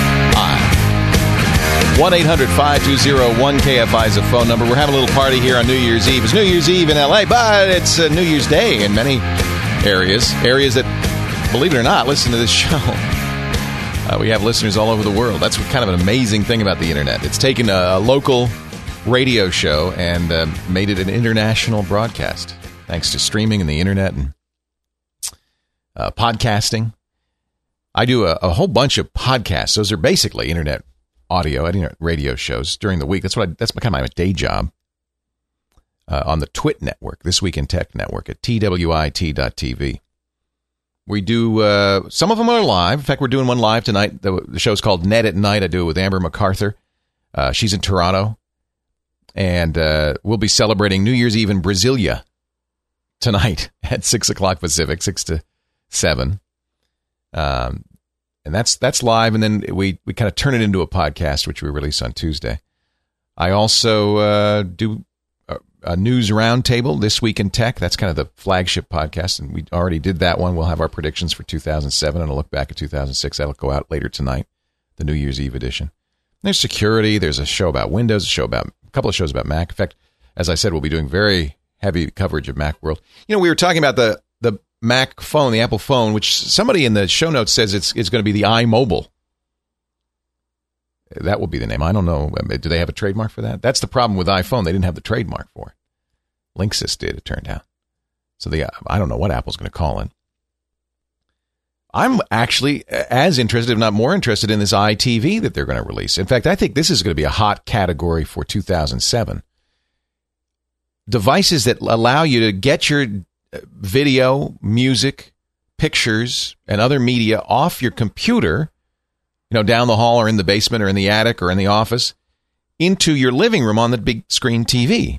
I. one eight hundred five two zero one K F I is the phone number. We're having a little party here on New Year's Eve. It's New Year's Eve in L A, but it's uh, New Year's Day in many areas. Areas that, believe it or not, listen to this show. Uh, we have listeners all over the world. That's what, kind of an amazing thing about the internet. It's taken a, a local radio show and uh, made it an international broadcast. Thanks to streaming and the internet and uh, podcasting. I do a, a whole bunch of podcasts. Those are basically internet audio, internet radio shows during the week. That's what I, that's kind of my day job uh, on the Twit network, This Week in Tech network at T W I T dot T V. We do, uh, some of them are live. In fact, we're doing one live tonight. The, the show's called Net at Night. I do it with Amber MacArthur. Uh, she's in Toronto. And uh, we'll be celebrating New Year's Eve in Brasilia tonight at six o'clock Pacific, six to seven. Um, and that's that's live, and then we, we kind of turn it into a podcast, which we release on Tuesday. I also uh, do a, a news roundtable, This Week in Tech. That's kind of the flagship podcast, and we already did that one. We'll have our predictions for two thousand seven and a look back at two thousand six. That'll go out later tonight, the New Year's Eve edition. There's security. There's a show about Windows, a show about a couple of shows about Mac. In fact, as I said, we'll be doing very heavy coverage of Macworld. You know, we were talking about the the Mac phone, the Apple phone, which somebody in the show notes says it's it's going to be the iMobile. That will be the name. I don't know. Do they have a trademark for that? That's the problem with iPhone. They didn't have the trademark for it. Linksys did, it turned out. So the I don't know what Apple's going to call it. I'm actually as interested, if not more interested, in this iTV that they're going to release. In fact, I think this is going to be a hot category for two thousand seven. Devices that allow you to get your video, music, pictures, and other media off your computer, you know, down the hall or in the basement or in the attic or in the office, into your living room on the big screen T V.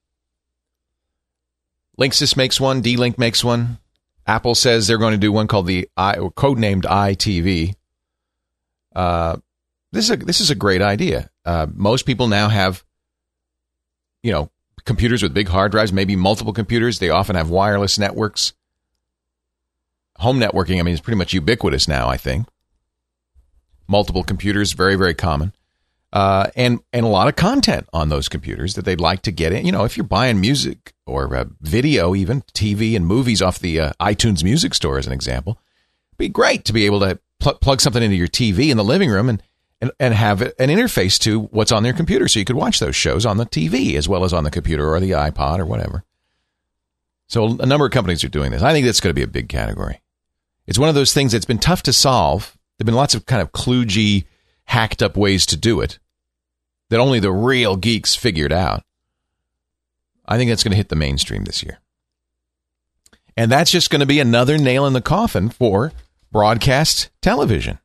Linksys makes one, D-Link makes one. Apple says they're going to do one called the I, or codenamed iTV. Uh, this is a, this is a great idea. Uh, most people now have, you know, computers with big hard drives, maybe multiple computers. They often have wireless networks. Home networking, I mean, is pretty much ubiquitous now, I think. Multiple computers, very, very common. uh, and and a lot of content on those computers that they'd like to get in. You know, if you're buying music or uh, video, even T V and movies off the uh, iTunes Music Store, as an example, it'd be great to be able to pl- plug something into your T V in the living room and, and, and have an interface to what's on their computer, so you could watch those shows on the T V as well as on the computer or the iPod or whatever. So a number of companies are doing this. I think that's going to be a big category. It's one of those things that's been tough to solve. There have been lots of kind of kludgy, hacked up ways to do it that only the real geeks figured out. I think that's going to hit the mainstream this year. And that's just going to be another nail in the coffin for broadcast television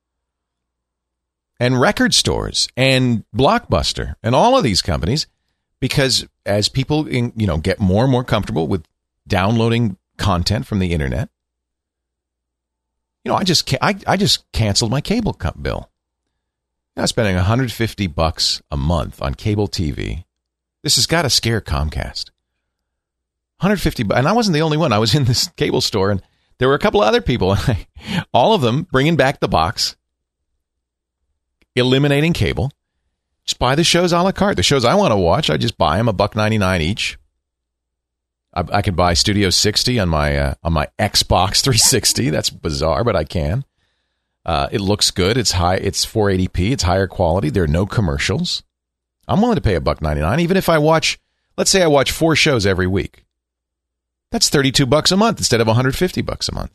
and record stores and Blockbuster and all of these companies, because as people, you know, get more and more comfortable with downloading content from the internet, you know, I just I I just canceled my cable bill. I'm spending one hundred fifty bucks a month on cable T V. This has got to scare Comcast. one hundred fifty, and I wasn't the only one. I was in this cable store, and there were a couple of other people, all of them bringing back the box, eliminating cable. Just buy the shows a la carte. The shows I want to watch, I just buy them a buck ninety-nine each. I, I could buy Studio sixty on my uh, on my Xbox three sixty. That's bizarre, but I can. Uh, it looks good. It's high. It's four eighty p. It's higher quality. There are no commercials. I'm willing to pay a buck ninety-nine, even if I watch. Let's say I watch four shows every week. That's thirty-two bucks a month instead of one hundred fifty bucks a month.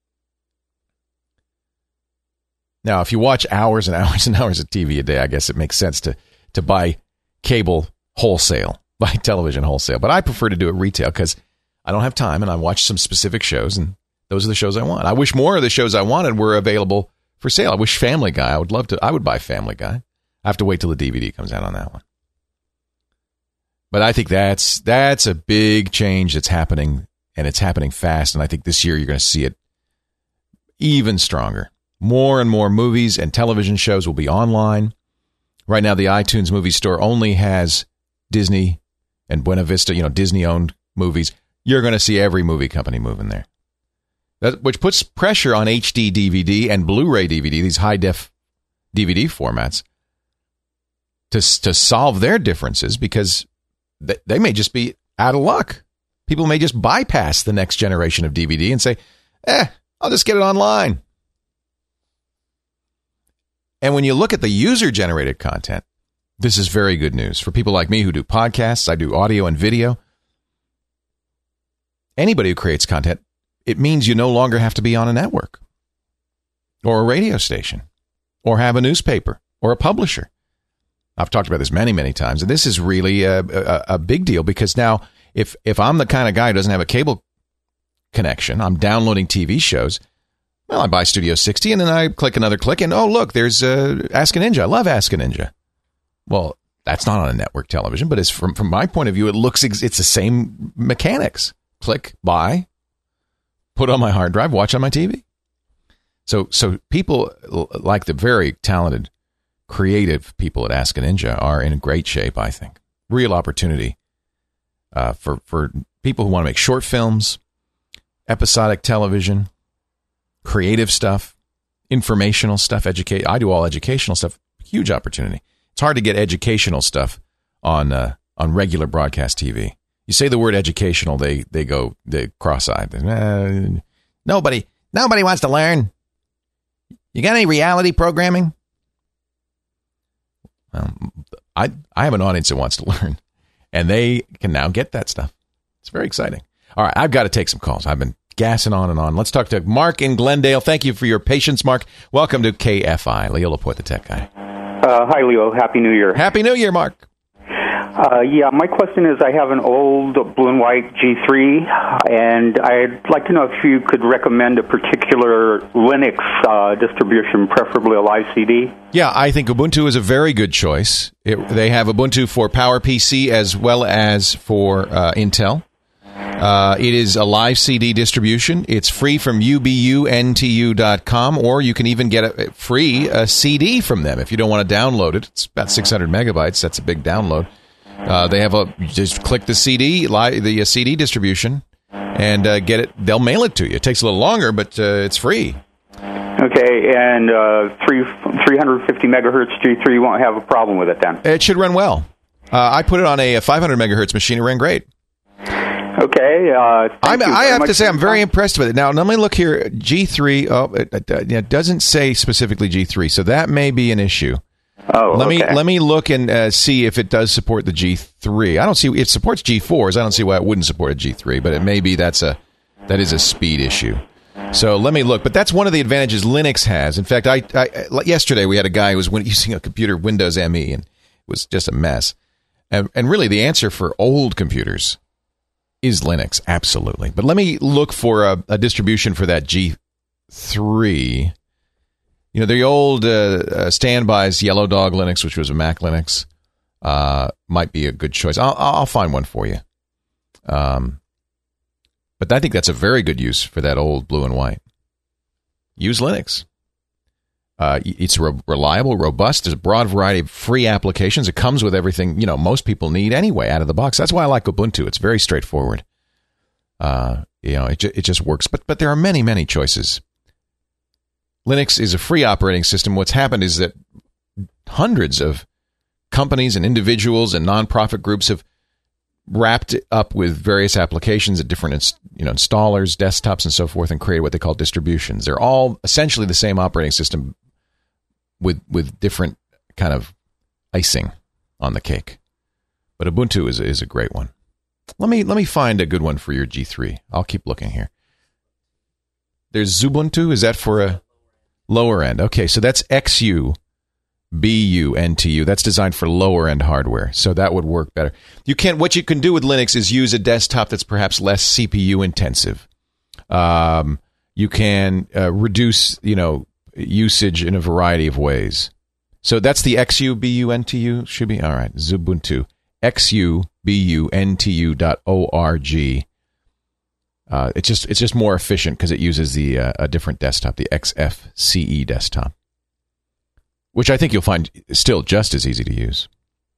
Now, if you watch hours and hours and hours of T V a day, I guess it makes sense to to buy cable wholesale, buy television wholesale. But I prefer to do it retail because I don't have time, and I watch some specific shows, and those are the shows I want. I wish more of the shows I wanted were available for sale. I wish Family Guy. I would love to. I would buy Family Guy. I have to wait till the D V D comes out on that one. But I think that's that's a big change that's happening, and it's happening fast. And I think this year you're going to see it even stronger. More and more movies and television shows will be online. Right now, the iTunes Movie Store only has Disney and Buena Vista, you know, Disney-owned movies. You're going to see every movie company moving there, that, which puts pressure on H D D V D and Blu-ray D V D, these high-def D V D formats, to to solve their differences, because they, they may just be out of luck. People may just bypass the next generation of D V D and say, eh, I'll just get it online. And when you look at the user-generated content, this is very good news. For people like me who do podcasts, I do audio and video. Anybody who creates content, it means you no longer have to be on a network or a radio station or have a newspaper or a publisher. I've talked about this many, many times, and this is really a, a, a big deal, because now if, if I'm the kind of guy who doesn't have a cable connection, I'm downloading T V shows, well, I buy Studio sixty, and then I click another click, and oh, look, there's uh, Ask a Ninja. I love Ask a Ninja. Well, that's not on a network television, but it's from, from my point of view, it looks ex- it's the same mechanics. Click, buy, put on my hard drive, watch on my T V. So, so people like the very talented, creative people at Ask a Ninja are in great shape, I think. Real opportunity uh, for, for people who want to make short films, episodic television, creative stuff, informational stuff, educate. I do all educational stuff. Huge opportunity. It's hard to get educational stuff on uh, on regular broadcast T V. You say the word educational, they they go they cross-eyed. Uh, nobody nobody wants to learn. You got any reality programming? Um, I I have an audience that wants to learn, and they can now get that stuff. It's very exciting. All right, I've got to take some calls. I've been gassing on and on. Let's talk to Mark in Glendale. Thank you for your patience, Mark. Welcome to K F I. Leo Laporte, the tech guy. Uh, hi, Leo. Happy New Year. Happy New Year, Mark. Uh, yeah, my question is, I have an old blue and white G three, and I'd like to know if you could recommend a particular Linux uh, distribution, preferably a live C D. Yeah, I think Ubuntu is a very good choice. It, they have Ubuntu for PowerPC as well as for uh, Intel. Uh, it is a live C D distribution. It's free from U B U N T U dot com, or you can even get a free a C D from them if you don't want to download it. It's about six hundred megabytes. That's a big download. Uh, they have a just click the C D, li- the uh, C D distribution, and uh, get it. They'll mail it to you. It takes a little longer, but uh, it's free. Okay, and uh, three, three fifty megahertz G three won't have a problem with it then? It should run well. Uh, I put it on a five hundred megahertz machine. It ran great. Okay. Uh, I'm, I have to say, I'm very impressed with it. Now, let me look here. G three, oh, it, it, it doesn't say specifically G three, so that may be an issue. Oh, let okay. me let me look and uh, see if it does support the G three. I don't see it supports G fours. I don't see why it wouldn't support a G three, but it may be that's a that is a speed issue. So let me look. But that's one of the advantages Linux has. In fact, I, I yesterday we had a guy who was using a computer Windows M E and it was just a mess. And, and really, the answer for old computers is Linux, absolutely. But let me look for a, a distribution for that G three. You know, the old uh, uh, standbys, Yellow Dog Linux, which was a Mac Linux, uh, might be a good choice. I'll, I'll find one for you. Um, but I think that's a very good use for that old blue and white. Use Linux. Uh, it's re- reliable, robust. There's a broad variety of free applications. It comes with everything, you know, most people need anyway out of the box. That's why I like Ubuntu. It's very straightforward. Uh, you know, it, ju- it just works. But but there are many, many choices. Linux is a free operating system. What's happened is that hundreds of companies and individuals and nonprofit groups have wrapped it up with various applications at different ins- you know, installers, desktops, and so forth, and created what they call distributions. They're all essentially the same operating system with with different kind of icing on the cake. But Ubuntu is is a great one. Let me let me find a good one for your G three. I'll keep looking here. There's Xubuntu. Is that for a lower end? Okay, so that's X U B U N T U. That's designed for lower end hardware, so that would work better. You can what you can do with Linux is use a desktop that's perhaps less C P U intensive. Um, you can uh, reduce, you know, usage in a variety of ways. So that's the X U B U N T U should be all right. Xubuntu, X U B U N T U dot O R G. Uh, it's just it's just more efficient because it uses the uh, a different desktop, the X F C E desktop, which I think you'll find still just as easy to use.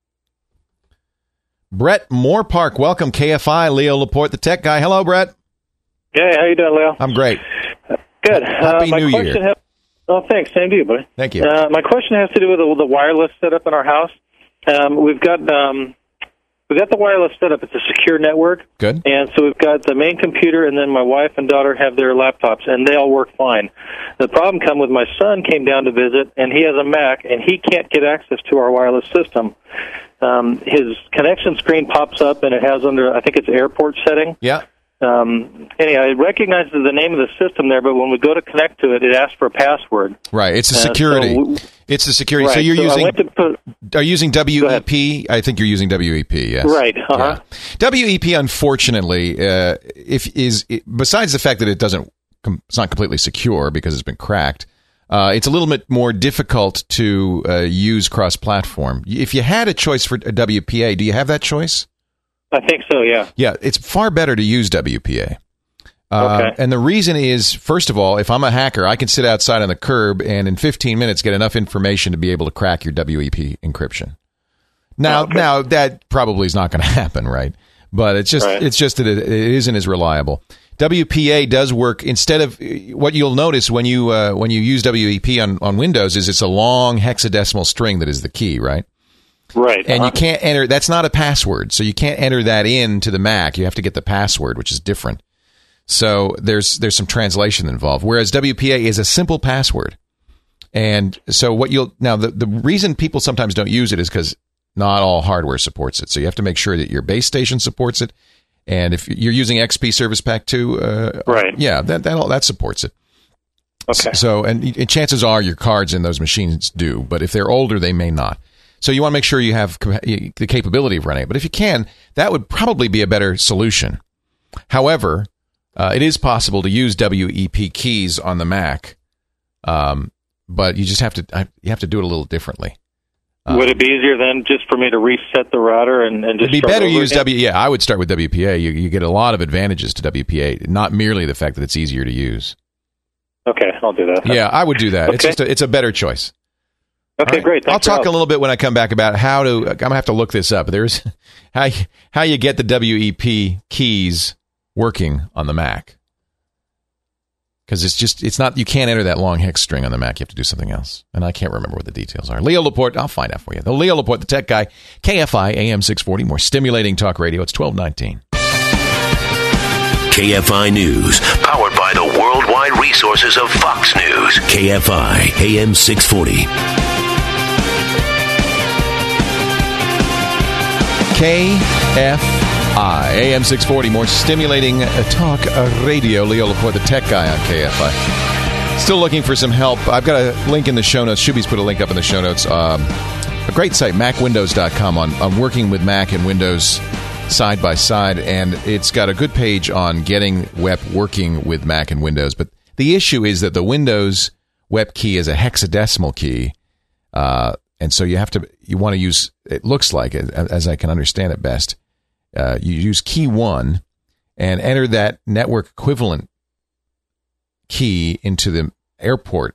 Brett Moorpark, welcome, K F I. Leo Laporte, the tech guy. Hello, Brett. Hey, how you doing, Leo? I'm great. Good. Happy uh, my New question Year. Has, oh, thanks. Same to you, buddy. Thank you. Uh, my question has to do with the, the wireless setup in our house. Um, we've got um, we've got the wireless setup. It's a secure network. Good. And so we've got the main computer, and then my wife and daughter have their laptops, and they all work fine. The problem come with my son came down to visit, and he has a Mac, and he can't get access to our wireless system. Um, his connection screen pops up, and it has under, I think it's airport setting. Yeah. Um, anyhow, it recognizes the name of the system there, but when we go to connect to it, it asks for a password. Right. It's a Uh, security. so we- it's the security. Right. So you're So I using went to put- are you using W E P? I think you're using W E P. Yes. Right. Uh-huh. Yeah. W E P, unfortunately, uh, if is it, besides the fact that it doesn't, com- it's not completely secure because it's been cracked. Uh, it's a little bit more difficult to uh, use cross-platform. If you had a choice for a W P A, do you have that choice? I think so, yeah. Yeah, it's far better to use W P A. Uh, Okay. And the reason is, first of all, if I'm a hacker, I can sit outside on the curb and in fifteen minutes get enough information to be able to crack your W E P encryption. Now, Okay. now that probably is not going to happen, right? But it's just Right. it's just that it, it isn't as reliable. W P A does work instead of what you'll notice when you uh, when you use W E P on, on Windows is it's a long hexadecimal string that is the key, right? Right. And uh-huh. you can't enter, that's not a password. So you can't enter that into the Mac. You have to get the password, which is different. So there's there's some translation involved. Whereas W P A is a simple password. And so what you'll, now the, the reason people sometimes don't use it is because not all hardware supports it. So you have to make sure that your base station supports it. And if you're using X P Service Pack two, uh, Right. yeah, that, that, all, that supports it. Okay. So, and, and chances are your cards in those machines do, but if they're older, they may not. So you want to make sure you have the capability of running it. But if you can, that would probably be a better solution. However, uh, it is possible to use W E P keys on the Mac, um, but you just have to you have to do it a little differently. Uh, Would it be easier then just for me to reset the router and, and just It'd be start better to over use again? W. Yeah, I would start with W P A. You, you get a lot of advantages to W P A, not merely the fact that it's easier to use. Okay, I'll do that. Yeah, I would do that. It's Okay. just a, it's a better choice. Okay, All great. I'll Thanks for talk a help. little bit when I come back about how to. I'm gonna have to look this up. There's how you, how you get the W E P keys working on the Mac, Because it's just, it's not, you can't enter that long hex string on the Mac. You have to do something else. And I can't remember what the details are. Leo Laporte, I'll find out for you. The Leo Laporte, the tech guy, K F I, A M six forty, more stimulating talk radio. It's twelve nineteen. K F I News, powered by the worldwide resources of Fox News. K F I, A M six forty. K F I, A M six forty, more stimulating talk radio. Leo Laporte, the tech guy on K F I. Still looking for some help. I've got a link in the show notes. Shuby's put a link up in the show notes. Um, a great site, mac windows dot com, on, on working with Mac and Windows side by side. And it's got a good page on getting W E P working with Mac and Windows. But the issue is that the Windows W E P key is a hexadecimal key. Uh, and so you have to, you want to use, it looks like, as I can understand it best, uh, you use key one and enter that network equivalent key into the airport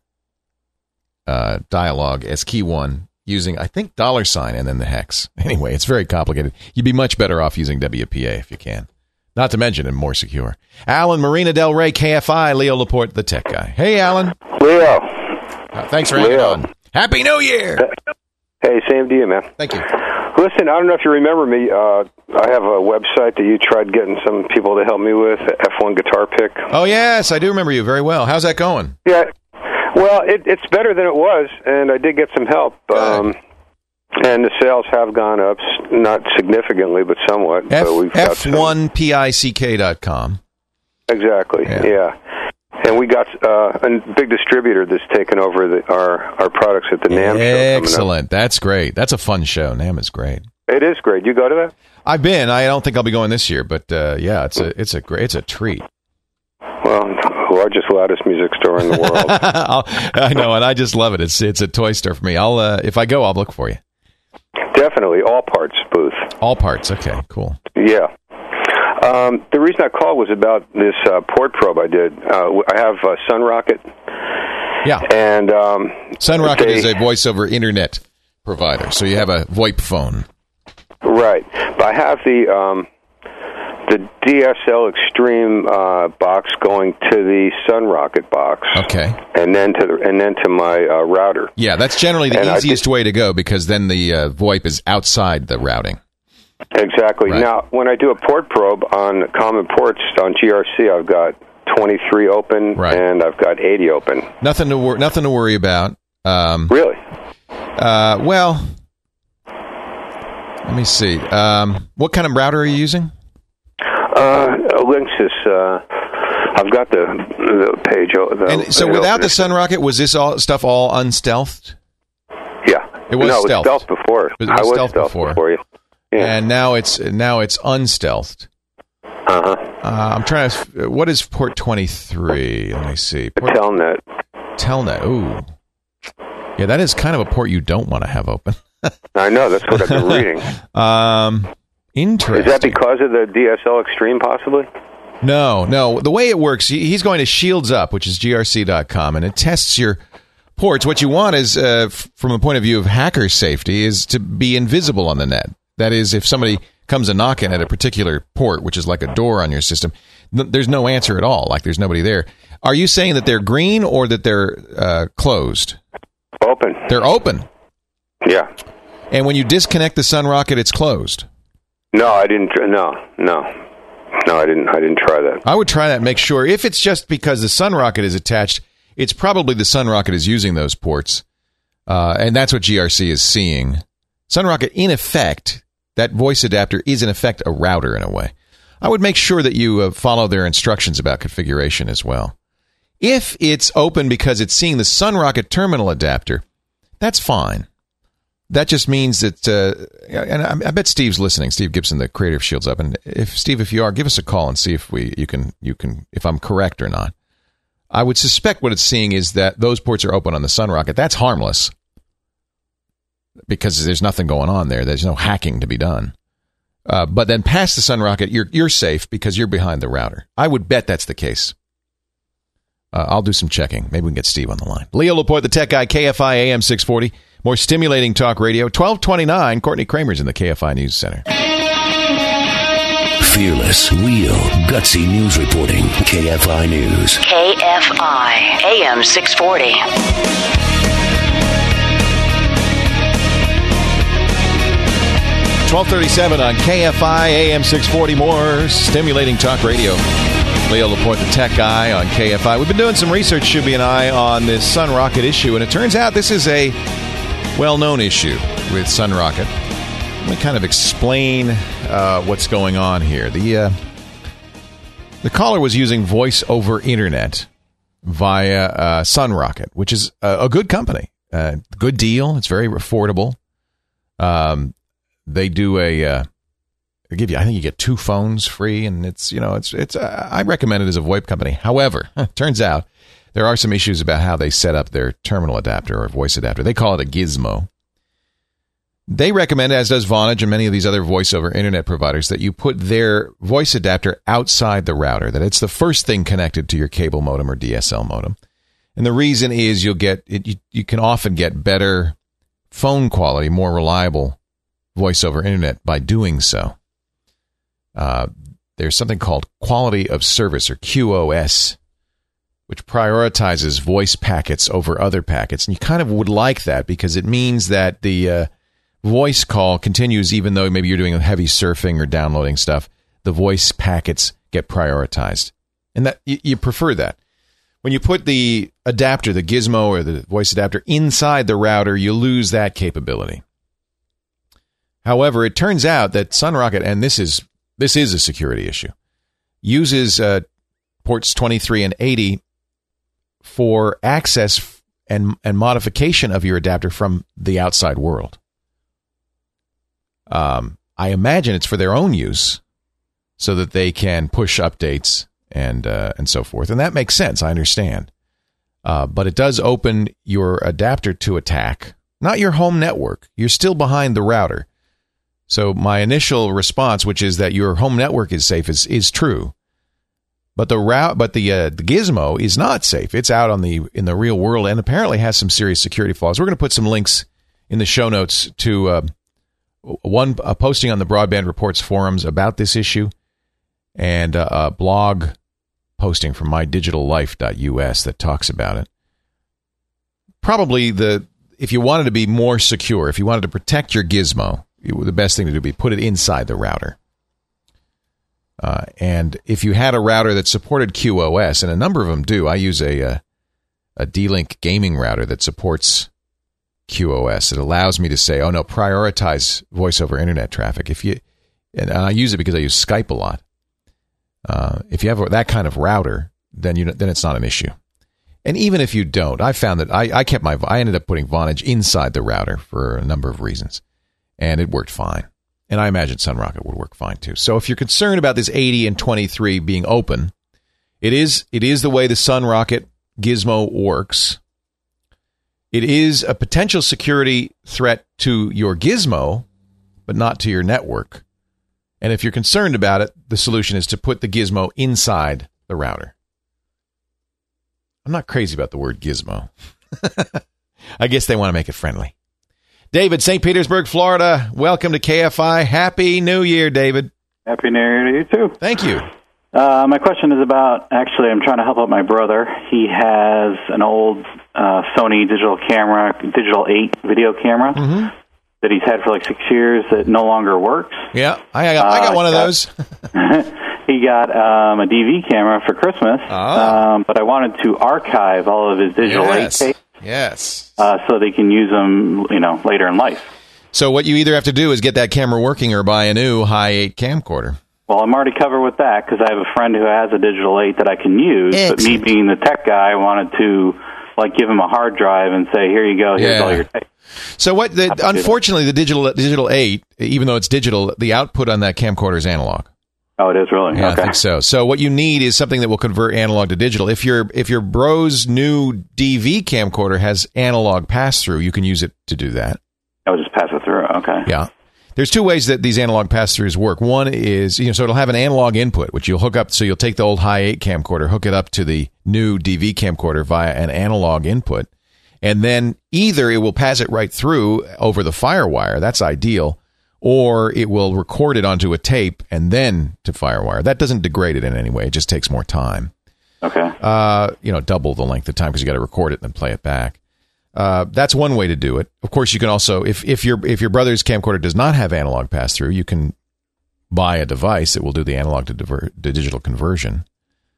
uh, dialog as key one using, I think, dollar sign and then the hex. Anyway, it's very complicated. You'd be much better off using W P A if you can. Not to mention, and more secure. Alan, Marina Del Rey, K F I, Leo Laporte, the tech guy. Hey, Alan. Leo. Uh, thanks for hanging on. Happy New Year. Hey, same to you, man. Thank you. Listen, I don't know if you remember me. Uh, I have a website that you tried getting some people to help me with, F one Guitar Pick. Oh, yes, I do remember you very well. How's that going? Yeah. Well, it, it's better than it was, and I did get some help. Um, and the sales have gone up, not significantly, but somewhat. F- so we've got F one pick dot com. Exactly, yeah. yeah. And we got uh, a big distributor that's taken over the, our, our products at the NAMM show. Excellent. That's great. That's a fun show. NAMM is great. It is great. You go to that? I've been. I don't think I'll be going this year, but uh, yeah, it's a it's a great it's a treat. Well, largest, loudest music store in the world. I know, and I just love it. It's it's a toy store for me. I'll uh, if I go, I'll look for you. Definitely, all parts booth. All parts. Okay, cool. Yeah. Um, the reason I called was about this uh, port probe I did. Uh, I have uh, SunRocket. Yeah. And um, SunRocket they, is a voice over internet provider, so you have a VoIP phone. Right. But I have the um, the D S L Extreme uh, box going to the SunRocket box. Okay. And then to the, and then to my uh, router. Yeah, that's generally the and easiest did, way to go because then the uh, VoIP is outside the routing. Exactly. Right. Now, when I do a port probe on common ports on G R C, I've got twenty-three open, right. and I've got eighty open. Nothing to wor- nothing to worry about. Um, really? Uh, well, let me see. Um, what kind of router are you using? Uh, Linksys. Uh, I've got the the page. The, and so, without the SunRocket, was this all stuff all unstealthed? Yeah, it was no, stealth. It was stealth before. It was I was stealth, stealth before. before you. Yeah. And now it's now it's unstealthed. Uh-huh. Uh I'm trying to. What is port twenty-three? Let me see. Port, Telnet. Telnet. Ooh. Yeah, that is kind of a port you don't want to have open. I know. That's what I've been reading. Um, interesting. Is that because of the D S L Extreme, possibly? No, no. The way it works, he's going to Shields Up, which is G R C dot com, and it tests your ports. What you want is, uh, f- from the point of view of hacker safety, is to be invisible on the net. That is, if somebody comes a knocking at a particular port, which is like a door on your system, th- there's no answer at all, like there's nobody there. Are you saying that they're green or that they're uh, closed? Open. They're open? Yeah. And when you disconnect the SunRocket, it's closed? No, I didn't. Tr- no, no. No, I didn't I didn't try that. I would try that and make sure. If it's just because the SunRocket is attached, it's probably the SunRocket is using those ports, uh, and that's what G R C is seeing. SunRocket, in effect, that voice adapter is, in effect, a router in a way. I would make sure that you uh, follow their instructions about configuration as well. If it's open because it's seeing the SunRocket terminal adapter, that's fine. That just means that, uh, and I, I bet Steve's listening. Steve Gibson, the creator of Shields Up. And if Steve, if you are, give us a call and see if we you can you can if I'm correct or not. I would suspect what it's seeing is that those ports are open on the SunRocket. That's harmless because there's nothing going on there. There's no hacking to be done. Uh, but then past the SunRocket, you're you're safe because you're behind the router. I would bet that's the case. Uh, I'll do some checking. Maybe we can get Steve on the line. Leo Laporte, the tech guy, K F I A M six forty. More stimulating talk radio. twelve twenty-nine, Courtney Kramer's in the K F I News Center. Fearless, real, gutsy news reporting. K F I News. K F I, A M six forty. twelve thirty-seven on K F I, A M six forty. More stimulating talk radio. Leo Laporte, the tech guy on K F I. We've been doing some research, Shuby and I, on this Sunrocket issue, and it turns out this is a well-known issue with Sunrocket. Let me kind of explain uh, what's going on here. The uh, the caller was using voice over internet via uh, Sunrocket, which is a, a good company, uh, good deal. It's very affordable. Um, they do a uh, they give you, I think you get two phones free, and it's you know it's it's uh, I recommend it as a VoIP company. However, it turns out there are some issues about how they set up their terminal adapter or voice adapter. They call it a gizmo. They recommend, as does Vonage and many of these other voice-over internet providers, that you put their voice adapter outside the router, that it's the first thing connected to your cable modem or D S L modem. And the reason is you'll get it, you, you can often get better phone quality, more reliable voice-over internet by doing so. Uh, there's something called quality of service, or Q O S, which prioritizes voice packets over other packets. And you kind of would like that because it means that the uh, voice call continues even though maybe you're doing heavy surfing or downloading stuff. The voice packets get prioritized. And that you, you prefer that. When you put the adapter, the gizmo or the voice adapter inside the router, you lose that capability. However, it turns out that Sunrocket, and this is this is a security issue, uses uh, ports twenty-three and eighty for access and, and modification of your adapter from the outside world. Um, I imagine it's for their own use so that they can push updates and uh, and so forth. And that makes sense. I understand. Uh, but it does open your adapter to attack, not your home network. You're still behind the router. So my initial response, which is that your home network is safe, is, is true. But the route, but the uh, the gizmo is not safe. It's out on the in the real world and apparently has some serious security flaws. We're going to put some links in the show notes to uh, one a posting on the Broadband Reports forums about this issue, and uh, a blog posting from my digital life dot U S that talks about it. Probably the if you wanted to be more secure, if you wanted to protect your gizmo, the best thing to do would be put it inside the router. Uh, and if you had a router that supported Q O S, and a number of them do, I use a a, a D-Link gaming router that supports Q O S. It allows me to say, "Oh no, prioritize voice over internet traffic." If you, and I use it because I use Skype a lot. Uh, if you have that kind of router, then you then it's not an issue. And even if you don't, I found that I, I kept my I ended up putting Vonage inside the router for a number of reasons, and it worked fine. And I imagine Sunrocket would work fine too. So if you're concerned about this eighty and twenty-three being open, it is it is the way the Sunrocket gizmo works. It is a potential security threat to your gizmo, but not to your network. And if you're concerned about it, the solution is to put the gizmo inside the router. I'm not crazy about the word gizmo. I guess they want to make it friendly. David, Saint Petersburg, Florida. Welcome to K F I. Happy New Year, David. Happy New Year to you, too. Thank you. Uh, my question is about, actually, I'm trying to help out my brother. He has an old uh, Sony digital camera, digital eight video camera mm-hmm. that he's had for like six years that no longer works. Yeah, I got, I got uh, one of got, those. He got um, a D V camera for Christmas, oh. um, but I wanted to archive all of his digital yes. eight tapes. Yes. Uh, so they can use them, you know, later in life. So what you either have to do is get that camera working or buy a new high eight camcorder. Well, I'm already covered with that because I have a friend who has a digital eight that I can use. Excellent. But me being the tech guy, I wanted to like give him a hard drive and say, "Here you go. Here's yeah. all your tapes." So what? The, unfortunately, the digital digital eight, even though it's digital, the output on that camcorder is analog. Oh, it is really? Yeah, okay. I think so. So what you need is something that will convert analog to digital. If your if your bro's new D V camcorder has analog pass-through, you can use it to do that. Oh, just pass it through. Okay. Yeah. There's two ways that these analog pass-throughs work. One is, you know, so it'll have an analog input, which you'll hook up. So you'll take the old high eight camcorder, hook it up to the new D V camcorder via an analog input. And then either it will pass it right through over the FireWire. That's ideal. or it will record it onto a tape and then to FireWire. That doesn't degrade it in any way. It just takes more time. Okay. Uh, you know, double the length of time because you got to record it and then play it back. Uh, that's one way to do it. Of course, you can also, if, if your if your brother's camcorder does not have analog pass-through, you can buy a device that will do the analog to, diver, to digital conversion.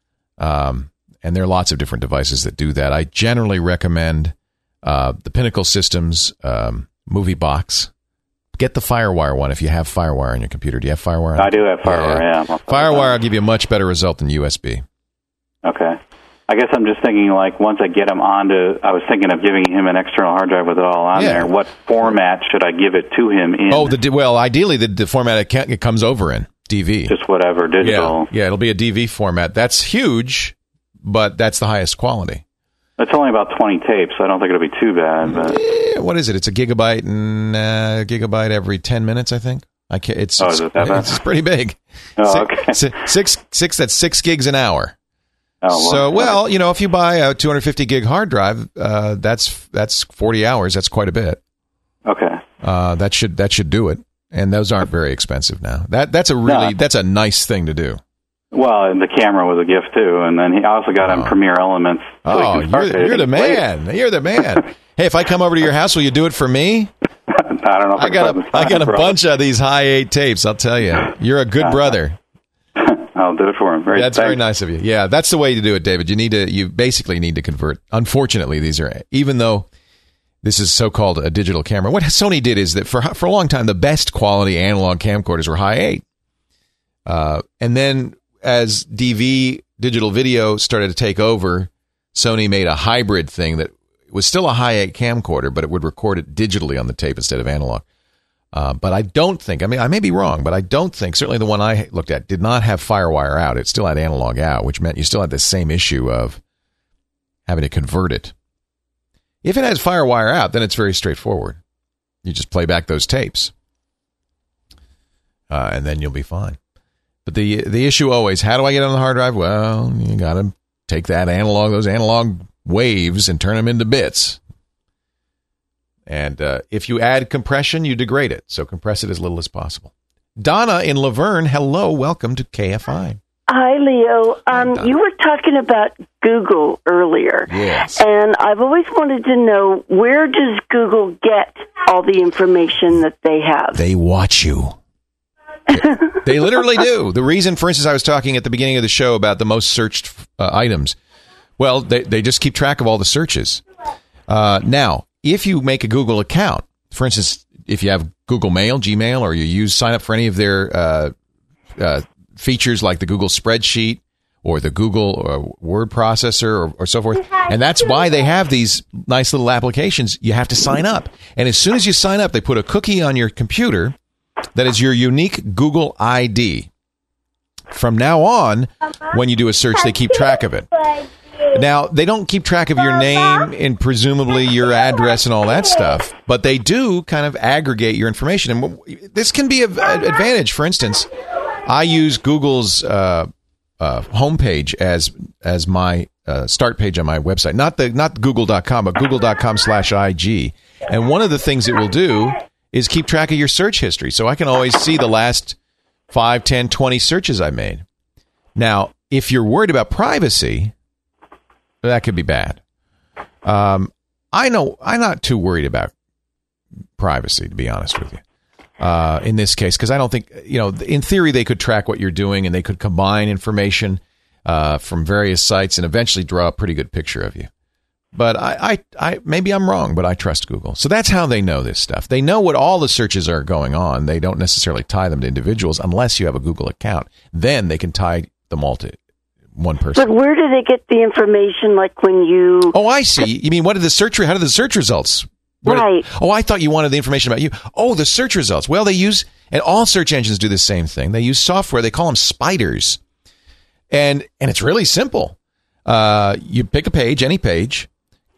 Um, and there are lots of different devices that do that. I generally recommend uh, the Pinnacle Systems um, Movie Box. Get the FireWire one if you have FireWire on your computer. Do you have FireWire? I do have FireWire, yeah. yeah. FireWire will give you a much better result than U S B. Okay. I guess I'm just thinking, like, once I get him onto, I was thinking of giving him an external hard drive with it all on Yeah. there. What format should I give it to him in? Oh, the well, ideally the, the format it, can, it comes over in D V. Just whatever, digital. Yeah, yeah, it'll be a D V format. That's huge, but that's the highest quality. It's only about twenty tapes, so I don't think it'll be too bad. But Yeah, what is it? It's a gigabyte and uh, gigabyte every ten minutes, I think. I can't, it's Oh, it's, is it that bad? it's pretty big. Oh, six, okay. si- six, six. That's six gigs an hour. Oh, well, so well, you know, if you buy a two hundred fifty gig hard drive, uh, that's that's forty hours. That's quite a bit. Okay. Uh, that should that should do it. And those aren't very expensive now. That that's a really No. that's a nice thing to do. Well, and the camera was a gift too, and then he also got him Premiere Elements. So he Oh, can start you're, you're the editing later. man. You're the man. Hey, if I come over to your house, will you do it for me? I don't know. If I got can a I got a bunch of these high eight tapes. I'll tell you, you're a good brother. I'll do it for him. Very, That's thanks. very nice of you. Yeah, that's the way to do it, David. You need to. You basically need to convert. Unfortunately, these are even though this is so-called a digital camera. What Sony did is that for for a long time, the best quality analog camcorders were high eight, uh, and then as D V digital video started to take over, Sony made a hybrid thing that was still a high eight camcorder, but it would record it digitally on the tape instead of analog. Uh, but I don't think, I mean, I may be wrong, but I don't think, certainly the one I looked at did not have FireWire out. It still had analog out, which meant you still had the same issue of having to convert it. If it has FireWire out, then it's very straightforward. You just play back those tapes, uh, and then you'll be fine. But the the issue always, how do I get it on the hard drive? Well, you got to take that analog, those analog waves, and turn them into bits. And uh, if you add compression, you degrade it. So compress it as little as possible. Donna in Laverne, hello. Welcome to K F I. Hi, Leo. Um, you were talking about Google earlier. Yes. And I've always wanted to know, where does Google get all the information that they have? They watch you. They, they literally do. The reason, for instance, I was talking at the beginning of the show about the most searched uh, items. Well, they, they just keep track of all the searches. Uh, now, if you make a Google account, for instance, if you have Google Mail, Gmail, or you use sign up for any of their uh, uh, features like the Google Spreadsheet or the Google uh, Word Processor or, or so forth, and that's why they have these nice little applications, you have to sign up. And as soon as you sign up, they put a cookie on your computer that is your unique Google I D. From now on, when you do a search, they keep track of it. Now, they don't keep track of your name and presumably your address and all that stuff, but they do kind of aggregate your information. And this can be an advantage. For instance, I use Google's uh, uh, homepage as as my uh, start page on my website. Not the not google dot com, but google dot com slash I G. And one of the things it will do is keep track of your search history. So I can always see the last five, ten, twenty searches I made. Now, if you're worried about privacy, that could be bad. Um, I know I'm not too worried about privacy, to be honest with you, uh, in this case, because I don't think, you know, in theory, they could track what you're doing and they could combine information uh, from various sites and eventually draw a pretty good picture of you. But I, I, I, maybe I'm wrong, but I trust Google. So that's how they know this stuff. They know what all the searches are going on. They don't necessarily tie them to individuals unless you have a Google account. Then they can tie them all to one person. But where do they get the information, like when you... Oh, I see. You mean, what are the search, how do the search results? What right. Are, oh, I thought you wanted the information about you. Oh, the search results. Well, they use, and all search engines do the same thing. They use software. They call them spiders. And, and it's really simple. Uh, you pick a page, any page,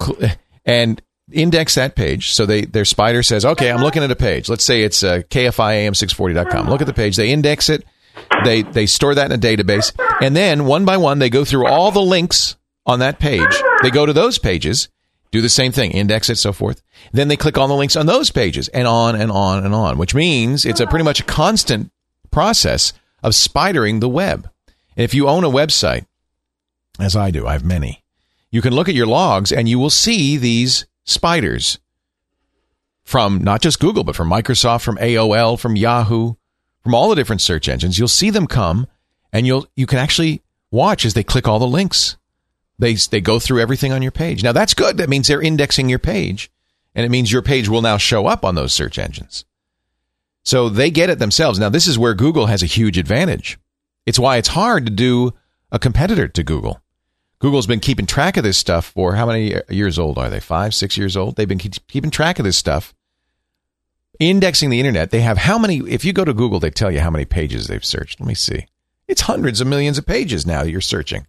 and index that page. So they their spider says, okay, I'm looking at a page. Let's say it's uh, K F I A M six forty dot com. Look at the page. They index it. They they store that in a database. And then one by one, they go through all the links on that page. They go to those pages. do the same thing, index it, so forth. Then they click on the links on those pages, and on and on and on, which means it's a pretty much a constant process of spidering the web. And if you own a website, as I do, I have many, you can look at your logs and you will see these spiders from not just Google, but from Microsoft, from A O L, from Yahoo, from all the different search engines. You'll see them come, and you'll you can actually watch as they click all the links. They they go through everything on your page. Now, that's good. That means they're indexing your page, and it means your page will now show up on those search engines. So they get it themselves. Now, this is where Google has a huge advantage. It's why it's hard to do a competitor to Google. Google's been keeping track of this stuff for how many years old are they? Five, six years old? They've been keep, keeping track of this stuff. Indexing the internet. They have how many? If you go to Google, they tell you how many pages they've searched. Let me see. It's hundreds of millions of pages now that you're searching.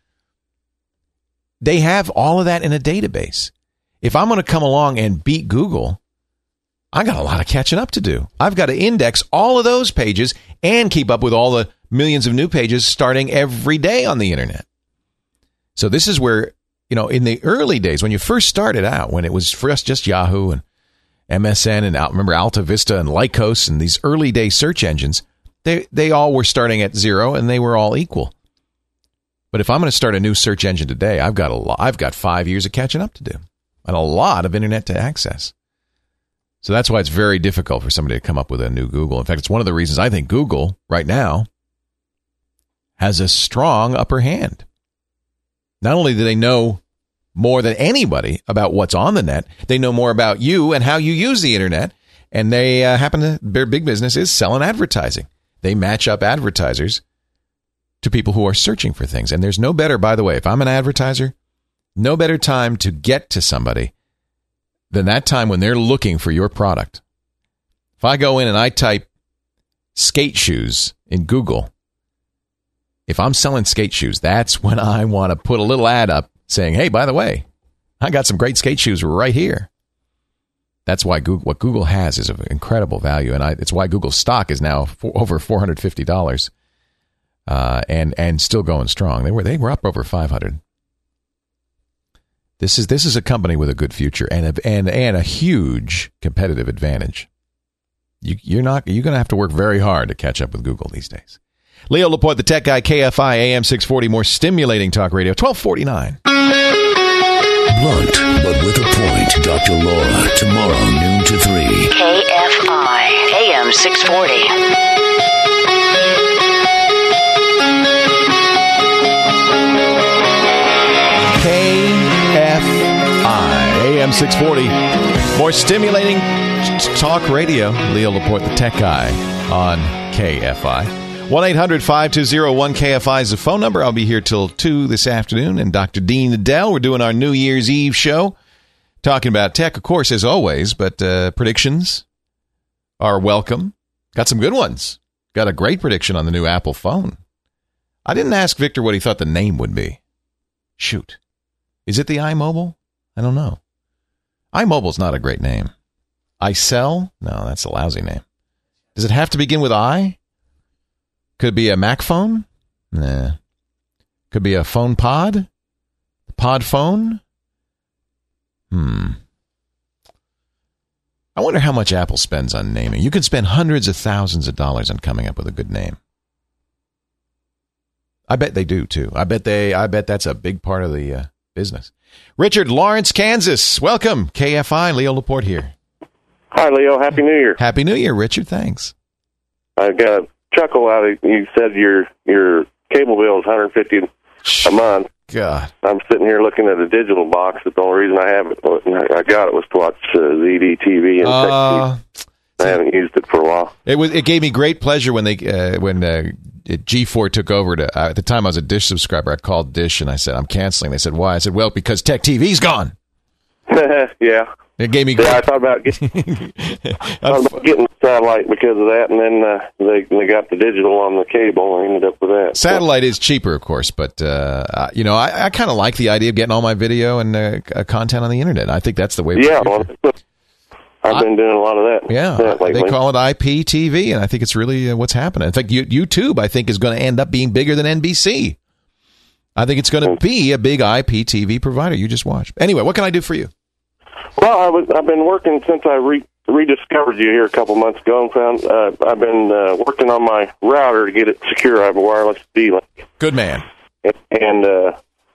They have all of that in a database. If I'm going to come along and beat Google, I got a lot of catching up to do. I've got to index all of those pages and keep up with all the millions of new pages starting every day on the internet. So this is where, you know, in the early days, when you first started out, when it was first just Yahoo and M S N and remember Alta Vista and Lycos and these early day search engines, they they all were starting at zero and they were all equal. But if I'm going to start a new search engine today, I've got a lot, I've got five years of catching up to do and a lot of internet to access. So that's why it's very difficult for somebody to come up with a new Google. In fact, it's one of the reasons I think Google right now has a strong upper hand. Not only do they know more than anybody about what's on the net, they know more about you and how you use the internet. And they uh, happen to, their big business is selling advertising. They match up advertisers to people who are searching for things. And there's no better, by the way, if I'm an advertiser, no better time to get to somebody than that time when they're looking for your product. If I go in and I type skate shoes in Google, if I'm selling skate shoes, that's when I want to put a little ad up saying, hey, by the way, I got some great skate shoes right here. That's why Google, what Google has is of incredible value. And I, it's why Google's stock is now for, over four hundred fifty dollars. Uh, and and still going strong. They were they were up over five hundred. This is this is a company with a good future and a, and and a huge competitive advantage. You you're not you're going to have to work very hard to catch up with Google these days. Leo Laporte, the tech guy, K F I A M six forty, more stimulating talk radio, twelve forty-nine. Blunt, but with a point. Doctor Laura, tomorrow noon to three. K F I A M six forty. K F I A M six forty. More stimulating talk radio. Leo Laporte, the tech guy, on K F I. one eight hundred five two zero one K F I is the phone number. I'll be here till two this afternoon. And Doctor Dean Adele, we're doing our New Year's Eve show, talking about tech, of course, as always, but uh, predictions are welcome. Got some good ones. Got a great prediction on the new Apple phone. I didn't ask Victor what he thought the name would be. Shoot. Is it the iMobile? I don't know. iMobile's not a great name. iCell? No, that's a lousy name. Does it have to begin with I? Could it be a Mac phone? Nah. Could be a phone pod? Pod phone? Hmm. I wonder how much Apple spends on naming. You can spend hundreds of thousands of dollars on coming up with a good name. I bet they do, too. I bet they. I bet that's a big part of the uh, business. Richard, Lawrence, Kansas. Welcome. K F I, Leo Laporte here. Hi, Leo. Happy New Year. Happy New Year, Richard. Thanks. I got a chuckle out of you said your your cable bill is one hundred fifty dollars a month. God. I'm sitting here looking at a digital box. But the only reason I have it, I got it was to watch uh, Z D T V and uh, Tech T V. I haven't used it for a while. It was. It gave me great pleasure when they uh, when uh, G four took over. To uh, at the time I was a Dish subscriber. I called Dish and I said I'm canceling. They said why? I said well because Tech T V's gone. Yeah. It gave me. Yeah, I thought about getting, thought about getting satellite because of that, and then uh, they they got the digital on the cable. I ended up with that. Satellite so. is cheaper, of course, but uh, you know I, I kind of like the idea of getting all my video and uh, content on the internet. I think that's the way. Yeah, well, I've been doing a lot of that. Yeah, that they call it I P T V, and I think it's really uh, what's happening. In fact, YouTube, I think, is going to end up being bigger than N B C. I think it's going to be a big I P T V provider. You just watch. Anyway, what can I do for you? Well, I was, I've been working since I re- rediscovered you here a couple months ago, and found uh, I've been uh, working on my router to get it secure. I have a wireless D-Link. Good man. And uh,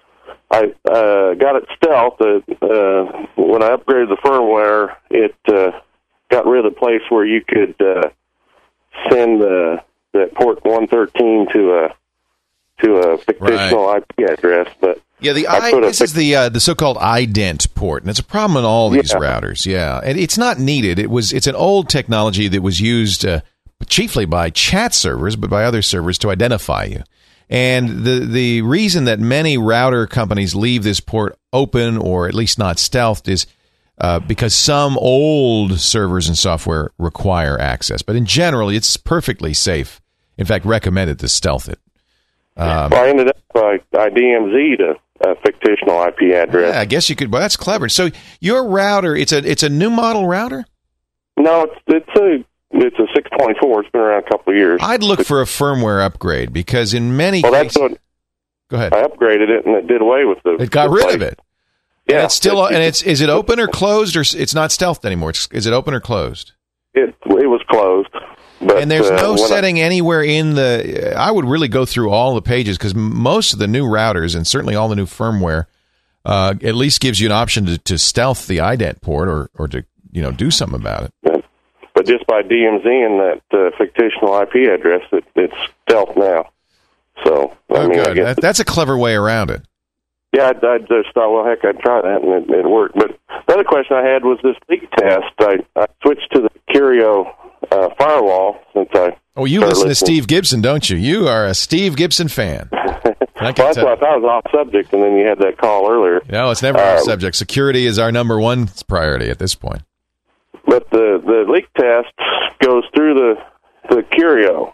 I uh, got it stealth. Uh, uh, when I upgraded the firmware, it uh, got rid of the place where you could uh, send uh, that port one thirteen to a to a fictional right. I P address, but. Yeah, the I, I this is the uh, the so-called ident port, and it's a problem in all these yeah. routers. Yeah, and it's not needed. It was it's an old technology that was used uh, chiefly by chat servers, but by other servers to identify you. And the the reason that many router companies leave this port open, or at least not stealthed, is uh, because some old servers and software require access. But in general, it's perfectly safe. In fact, recommended to stealth it. Um, well, I ended up by I D M Z to a fictional I P address. Yeah, I guess you could. Well, that's clever. So your router, it's a it's a new model router? No, it's it's a it's a six point four. It's been around a couple of years. I'd look for a firmware upgrade because in many well, cases, that's what, go ahead. I upgraded it and it did away with the. It got the rid place. of it. Yeah, and it's still. And it's is it open or closed, or it's not stealthed anymore? It's, is it open or closed? It it was closed. But, and there's uh, no setting I, anywhere in the. I would really go through all the pages because most of the new routers and certainly all the new firmware uh, at least gives you an option to, to stealth the ident port or, or to you know do something about it. Yeah. But just by D M Z and that uh, fictional I P address, it, it's stealth now. So I oh, mean, good. That, that's a clever way around it. Yeah, I, I just thought, well, heck, I'd try that, and it, it worked. But the other question I had was this leak test. I, I switched to the Curio uh, firewall since I. Oh, you listen listening. to Steve Gibson, don't you? You are a Steve Gibson fan. well, that's why I thought it was off subject, and then you had that call earlier. No, it's never uh, off subject. Security is our number one priority at this point. But the, the leak test goes through the the Curio.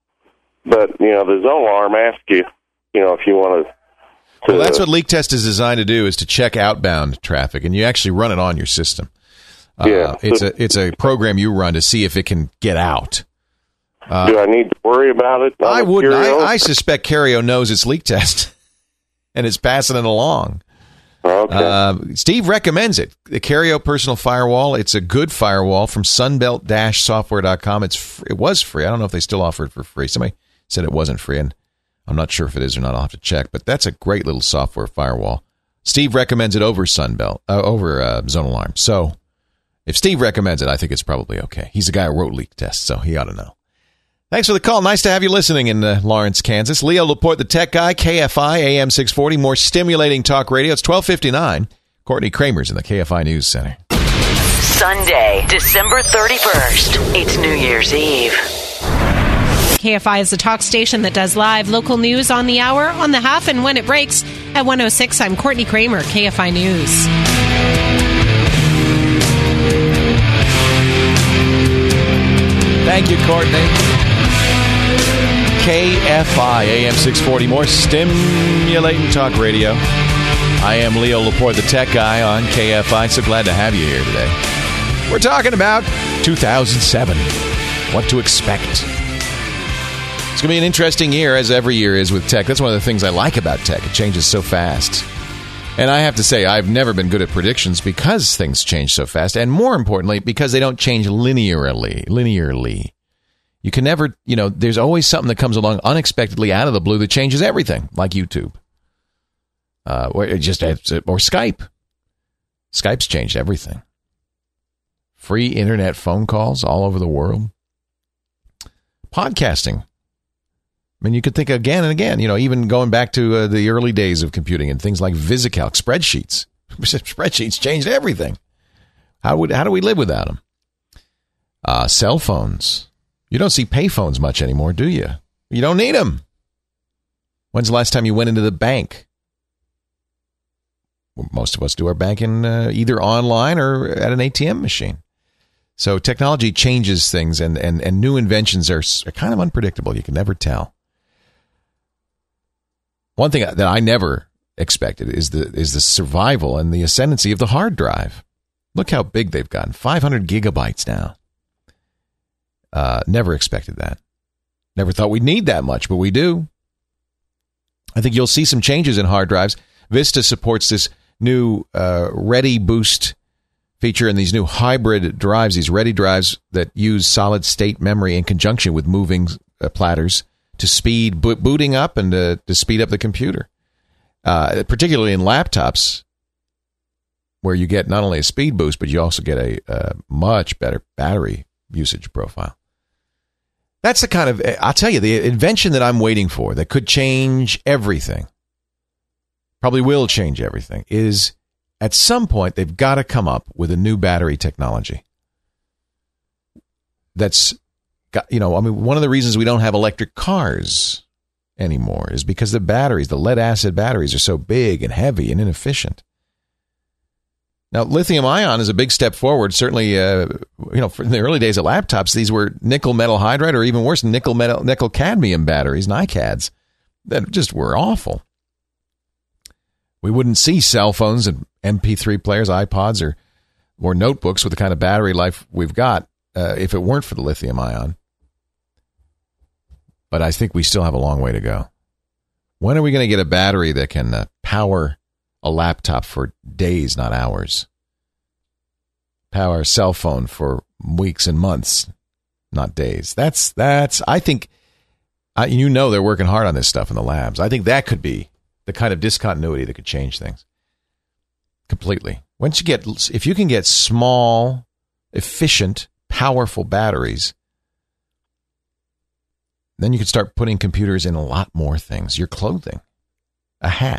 But, you know, the zone alarm asks you, you know, if you want to. Well, that's what leak test is designed to do, is to check outbound traffic, and you actually run it on your system. Uh, yeah, it's a it's a program you run to see if it can get out. Uh, do I need to worry about it? I wouldn't. I, I suspect Curio knows its leak test, and is passing it along. Okay. Uh, Steve recommends it. The Curio Personal Firewall. It's a good firewall from sunbelt dash software dot com. It's fr- it was free. I don't know if they still offer it for free. Somebody said it wasn't free, and I'm not sure if it is or not. I'll have to check. But that's a great little software firewall. Steve recommends it over Sunbelt, uh, over uh, Zone Alarm. So if Steve recommends it, I think it's probably okay. He's the guy who wrote leak tests, so he ought to know. Thanks for the call. Nice to have you listening in uh, Lawrence, Kansas. Leo Laporte, the tech guy, K F I, A M six forty, more stimulating talk radio. It's twelve fifty-nine. Courtney Kramer's in the K F I News Center. Sunday, December thirty-first. It's New Year's Eve. K F I is the talk station that does live local news on the hour, on the half, and when it breaks. At one oh six, I'm Courtney Kramer, K F I News. Thank you, Courtney. K F I, A M six forty, more stimulating talk radio. I am Leo Laporte, the tech guy on K F I. So glad to have you here today. We're talking about two thousand seven, what to expect. It's going to be an interesting year, as every year is with tech. That's one of the things I like about tech. It changes so fast. And I have to say, I've never been good at predictions because things change so fast. And more importantly, because they don't change linearly. Linearly. You can never, you know, there's always something that comes along unexpectedly out of the blue that changes everything, like YouTube. Uh, or just or Skype. Skype's changed everything. Free internet phone calls all over the world. Podcasting. I mean, you could think again and again, you know, even going back to uh, the early days of computing and things like VisiCalc, spreadsheets. Spreadsheets changed everything. How would how do we live without them? Uh, cell phones. You don't see payphones much anymore, do you? You don't need them. When's the last time you went into the bank? Well, most of us do our banking uh, either online or at an A T M machine. So technology changes things, and, and, and new inventions are, are kind of unpredictable. You can never tell. One thing that I never expected is the is the survival and the ascendancy of the hard drive. Look how big they've gotten. five hundred gigabytes now. Uh, never expected that. Never thought we'd need that much, but we do. I think you'll see some changes in hard drives. Vista supports this new uh, Ready Boost feature and these new hybrid drives, these Ready drives that use solid-state memory in conjunction with moving uh, platters to speed bo- booting up and to, to speed up the computer, uh, particularly in laptops, where you get not only a speed boost, but you also get a, a much better battery usage profile. That's the kind of, I'll tell you, the invention that I'm waiting for that could change everything, probably will change everything, is at some point they've got to come up with a new battery technology that's got, you know, I mean, one of the reasons we don't have electric cars anymore is because the batteries, the lead acid batteries, are so big and heavy and inefficient. Now, lithium ion is a big step forward. Certainly, uh, you know, in the early days of laptops, these were nickel metal hydride, or even worse, nickel metal nickel cadmium batteries, NiCads, that just were awful. We wouldn't see cell phones and M P three players, iPods, or or notebooks with the kind of battery life we've got uh, if it weren't for the lithium ion. But I think we still have a long way to go. When are we going to get a battery that can uh, power a laptop for days, not hours? Power a cell phone for weeks and months, not days. That's, that's. I think, I, you know they're working hard on this stuff in the labs. I think that could be the kind of discontinuity that could change things completely. Once you get, if you can get small, efficient, powerful batteries, then you can start putting computers in a lot more things. Your clothing, a hat.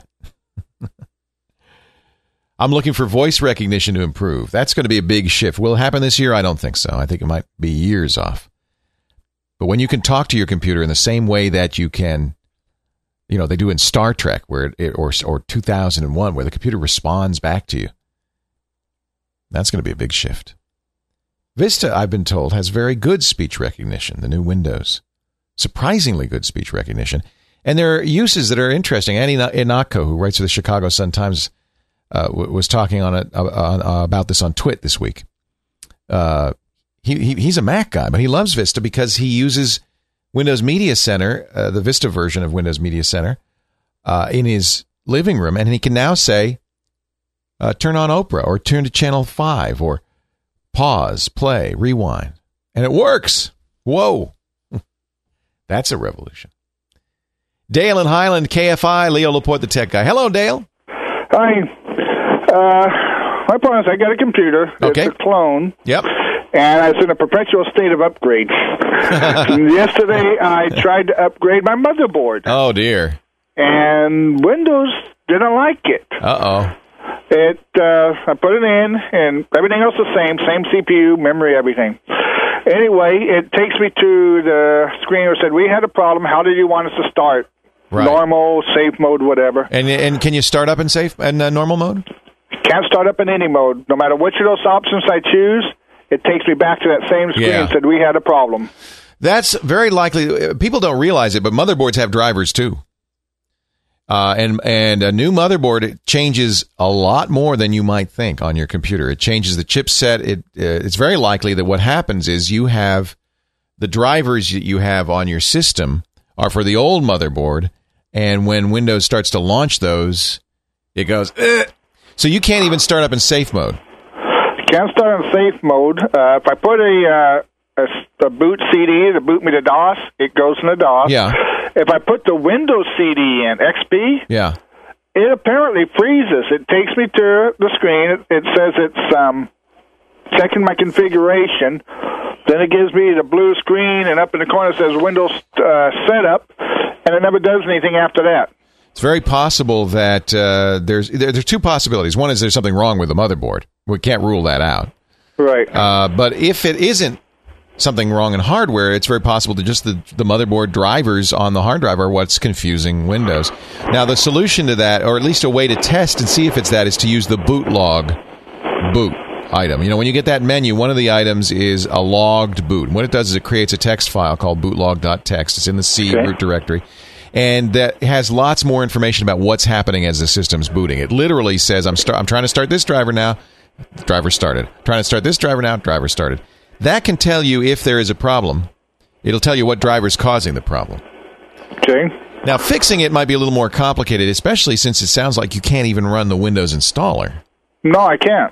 I'm looking for voice recognition to improve. That's going to be a big shift. Will it happen this year? I don't think so. I think it might be years off. But when you can talk to your computer in the same way that you can, you know, they do in Star Trek, where it, or or two thousand one, where the computer responds back to you, that's going to be a big shift. Vista, I've been told, has very good speech recognition, the new Windows. Surprisingly good speech recognition. And there are uses that are interesting. Annie Inako, who writes for the Chicago Sun-Times, uh, w- was talking on it uh, uh, about this on Twit this week. Uh, he, he he's a Mac guy, but he loves Vista because he uses Windows Media Center, uh, the Vista version of Windows Media Center, uh, in his living room, and he can now say, uh, turn on Oprah, or turn to Channel five, or pause, play, rewind. And it works. Whoa. That's a revolution. Dale in Highland, K F I, Leo Laporte, the tech guy. Hello, Dale. Hi. Uh, my problem is I got a computer. Okay. It's a clone. Yep. And it's in a perpetual state of upgrade. Yesterday, I tried to upgrade my motherboard. Oh, dear. And Windows didn't like it. Uh-oh. It, uh, I put it in, and everything else the same, same C P U, memory, everything. Anyway, it takes me to the screen where it said, we had a problem. How did you want us to start? Right. Normal, safe mode, whatever. And and can you start up in safe and uh, normal mode? Can't start up in any mode. No matter which of those options I choose, it takes me back to that same screen Yeah. and said, we had a problem. That's very likely. People don't realize it, but motherboards have drivers too. Uh, and and a new motherboard changes a lot more than you might think on your computer. It changes the chipset. It uh, it's very likely that what happens is you have the drivers that you have on your system are for the old motherboard, and when Windows starts to launch those, it goes. Ugh. So you can't even start up in safe mode. Can't start in safe mode. Uh, if I put a, uh, a a boot C D to boot me to DOS, it goes into DOS. Yeah. If I put the Windows C D in X P, Yeah. it apparently freezes. It takes me to the screen. It, it says it's um, checking my configuration. Then it gives me the blue screen, and up in the corner it says Windows uh, Setup, and it never does anything after that. It's very possible that uh, there's there, there's two possibilities. One is there's something wrong with the motherboard. We can't rule that out. Right. Uh, but if it isn't something wrong in hardware, it's very possible that just the, the motherboard drivers on the hard drive are what's confusing Windows. Now, the solution to that, or at least a way to test and see if it's that, is to use the boot log boot item. You know, when you get that menu, one of the items is a logged boot. And what it does is it creates a text file called bootlog.txt. It's in the C Okay. root directory. And that has lots more information about what's happening as the system's booting. It literally says, I'm, start, I'm trying to start this driver now. Driver started. Trying to start this driver now. Driver started. That can tell you if there is a problem. It'll tell you what driver's causing the problem. Okay. Now, fixing it might be a little more complicated, especially since it sounds like you can't even run the Windows installer. No, I can't.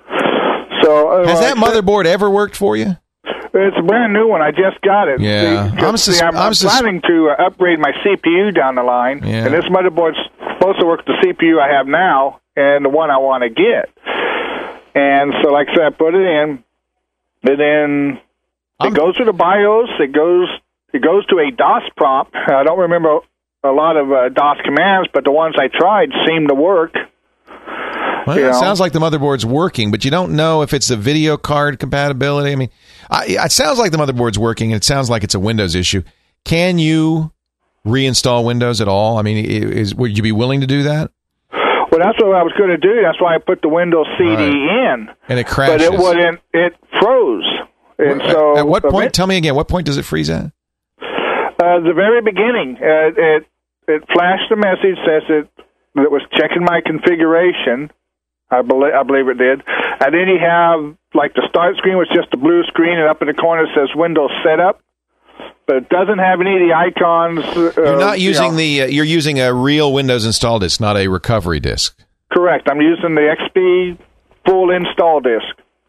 So uh, Has that motherboard ever worked for you? It's a brand new one. I just got it. Yeah. See, I'm, sus- see, I'm, I'm I'm sus- planning to uh, upgrade my C P U down the line, Yeah. and this motherboard's supposed to work with the C P U I have now and the one I want to get. And so, like I said, I put it in, and then it goes to the BIOS. It goes it goes to a DOS prompt. I don't remember a lot of uh, DOS commands, but the ones I tried seemed to work. Well, You it know? sounds like the motherboard's working, but you don't know if it's a video card compatibility. I mean, I, it sounds like the motherboard's working, and it sounds like it's a Windows issue. Can you reinstall Windows at all? I mean, is, would you be willing to do that? Well, that's what I was going to do. That's why I put the Windows C D in. And it crashes. But it wouldn't. It froze. And at, so, at what point? Tell me again. What point does it freeze at? Uh, the very beginning, uh, it it flashed a message says it that it was checking my configuration. I believe I believe it did, and then you have like the start screen was just a blue screen, and up in the corner it says Windows Setup, but it doesn't have any of the icons. Uh, You're not using you know. the. Uh, you're using a real Windows install disk, not a recovery disk. Correct. I'm using the X P full install disk.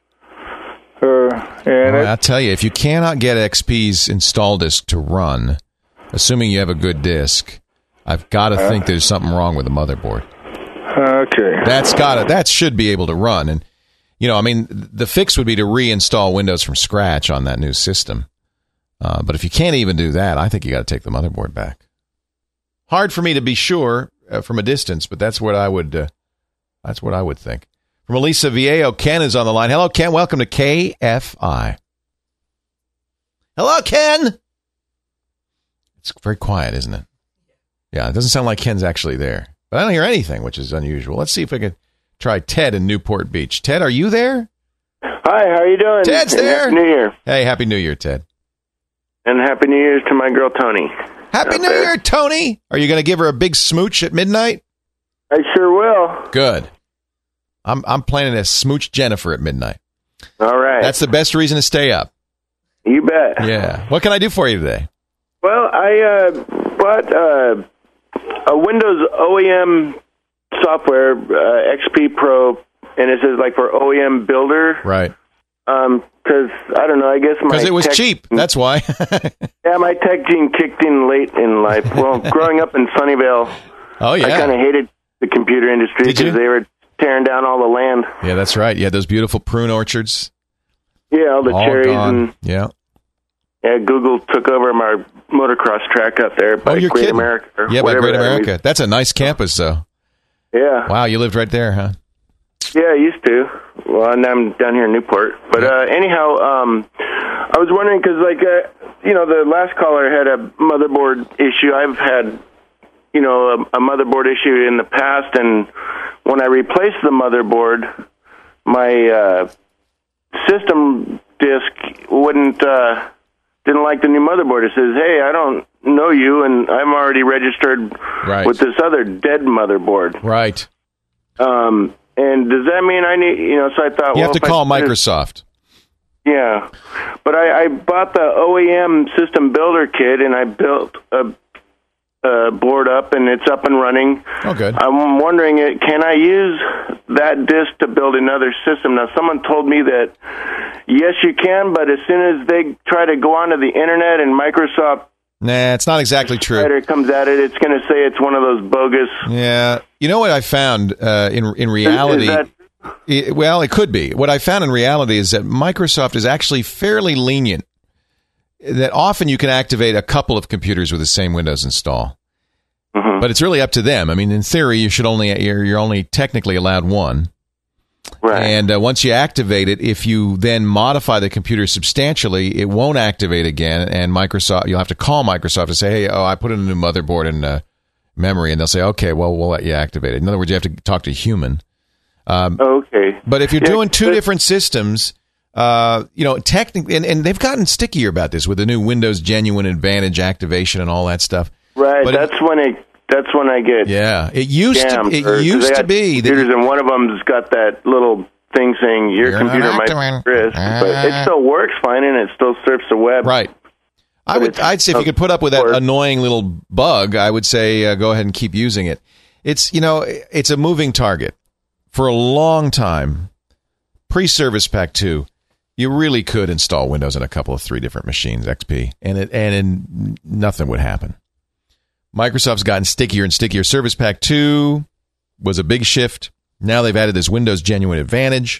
Uh, and Well, it, I tell you, if you cannot get X P's install disk to run, assuming you have a good disk, I've got to Uh. think there's something wrong with the motherboard. Okay. That's got it. That should be able to run. And, you know, I mean, the fix would be to reinstall Windows from scratch on that new system. Uh, but if you can't even do that, I think you got to take the motherboard back. Hard for me to be sure uh, from a distance, but that's what I would. Uh, that's what I would think. From Elisa Viejo, Ken is on the line. Hello, Ken. Welcome to K F I. Hello, Ken. It's very quiet, isn't it? Yeah, it doesn't sound like Ken's actually there. But I don't hear anything, which is unusual. Let's see if we can try Ted in Newport Beach. Ted, are you there? Hi, how are you doing? Ted's And there. Happy New Year. Hey, Happy New Year, Ted. And Happy New Year's to my girl, Tony. Happy New Year, Tony. Are you going to give her a big smooch at midnight? I sure will. Good. I'm I'm planning to smooch Jennifer at midnight. All right. That's the best reason to stay up. You bet. Yeah. What can I do for you today? Well, I uh, bought uh, a Windows O E M software, uh, X P Pro, and it says like for O E M Builder. Right. Um, because I don't know. I guess my Because it was tech- cheap. That's why. Yeah, my tech gene kicked in late in life. Well, growing up in Sunnyvale, Oh, yeah. I kind of hated the computer industry Did you? because they were tearing down all the land. Yeah, that's right. You had those beautiful prune orchards. Yeah, all the All cherries gone. and Yeah. yeah, Google took over my motocross track up there by Oh, you're Great kidding. America. or Yeah, by whatever Great that America. is. That's a nice campus, though. Yeah, Wow, you lived right there, huh? yeah, I used to. Well, and I'm down here in Newport. But uh, anyhow, um, I was wondering because, like, uh, you know, the last caller had a motherboard issue. I've had, you know, a, a motherboard issue in the past, and when I replaced the motherboard, my uh, system disk wouldn't uh, didn't like the new motherboard. It says, "Hey, I don't know you, and I'm already registered Right. with this other dead motherboard." Right. Um, and does that mean I need, you know? So I thought, You well, have to if I call put it- Microsoft. Yeah, but I, I bought the O E M system builder kit, and I built a, a board up, and it's up and running. Oh, good. I'm wondering, it can I use that disk to build another system? Now, someone told me that yes, you can, but as soon as they try to go onto the internet and Microsoft Nah, it's not exactly true. Spider comes at it, it's going to say it's one of those bogus. Yeah. You know what I found uh, in in reality? Is that- It- well, it could be. What I found in reality is that Microsoft is actually fairly lenient. That often you can activate a couple of computers with the same Windows install, mm-hmm. but it's really up to them. I mean, in theory, you should only you're, you're only technically allowed one. Right. And uh, once you activate it, if you then modify the computer substantially, it won't activate again. And Microsoft, you'll have to call Microsoft to say, "Hey, oh, I put in a new motherboard and uh, memory," and they'll say, "Okay, well, we'll let you activate it." In other words, you have to talk to a human. Um, okay. But if you're Yeah, doing two but- different systems, uh, you know, technically, and, and they've gotten stickier about this with the new Windows Genuine Advantage activation and all that stuff. Right. But that's when it. That's when I get. Yeah, it used to. scammed, It or- 'cause used they to got be that computers, and one of them's got that little thing saying your You're computer not might activating. be at risk, but it still works fine and it still surfs the web. Right. I would. I'd say if you could put up with that or- annoying little bug, I would say uh, go ahead and keep using it. It's you know it's a moving target for a long time. Pre-Service Pack two, you really could install Windows on a couple of three different machines, X P, and it and it, nothing would happen. Microsoft's gotten stickier and stickier. Service Pack two was a big shift. Now they've added this Windows Genuine Advantage.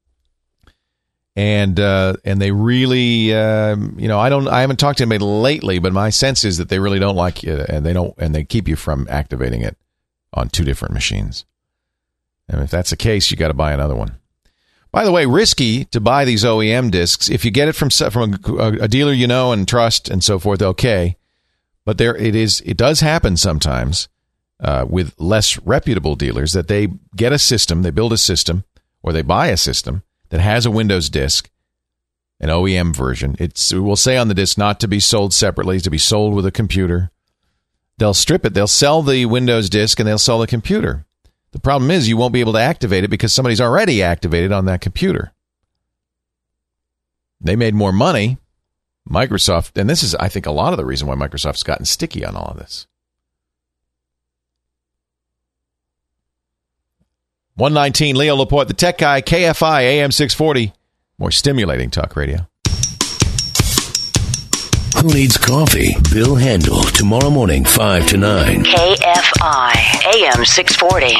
And uh, and they really, uh, you know, I don't, I haven't talked to anybody lately, but my sense is that they really don't like you, and they don't, and they keep you from activating it on two different machines. And if that's the case, you got to buy another one. By the way, risky to buy these O E M discs. If you get it from from a, a dealer you know and trust and so forth, okay. But there, it is, it does happen sometimes uh, with less reputable dealers that they get a system, they build a system, or they buy a system that has a Windows disk, an O E M version. It's, it will say on the disk not to be sold separately, to be sold with a computer. They'll strip it. They'll sell the Windows disk and they'll sell the computer. The problem is you won't be able to activate it because somebody's already activated on that computer. They made more money. Microsoft, and this is, I think, a lot of the reason why Microsoft's gotten sticky on all of this. one nineteen, Leo Laporte, the Tech Guy, K F I, A M six forty. More stimulating talk radio. Who needs coffee? Bill Handel, tomorrow morning, five to nine. K F I, A M six forty.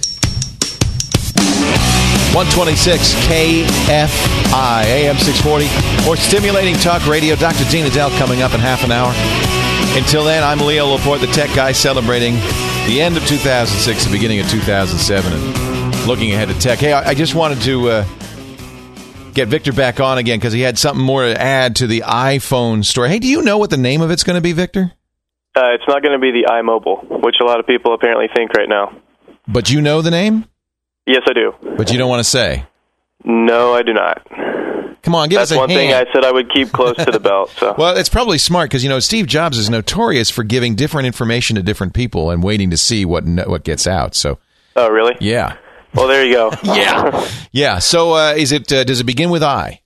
one twenty-six, K F I, A M six forty. More stimulating talk radio. Doctor Dean Adele coming up in half an hour. Until then, I'm Leo Laporte, the Tech Guy, celebrating the end of two thousand six, the beginning of two thousand seven, and looking ahead to tech. Hey, I just wanted to uh, get Victor back on again because he had something more to add to the iPhone story. Hey, do you know what the name of it's going to be, Victor? Uh, it's not going to be the iMobile, which a lot of people apparently think right now. But you know the name? Yes, I do. But you don't want to say? No, I do not. Come on, give That's us a one hint. thing I said I would keep close to the belt. So. Well, it's probably smart because, you know, Steve Jobs is notorious for giving different information to different people and waiting to see what what gets out. So. Oh, really? Yeah. Well, there you go. yeah. Yeah. So uh, is it? Uh, does it begin with I?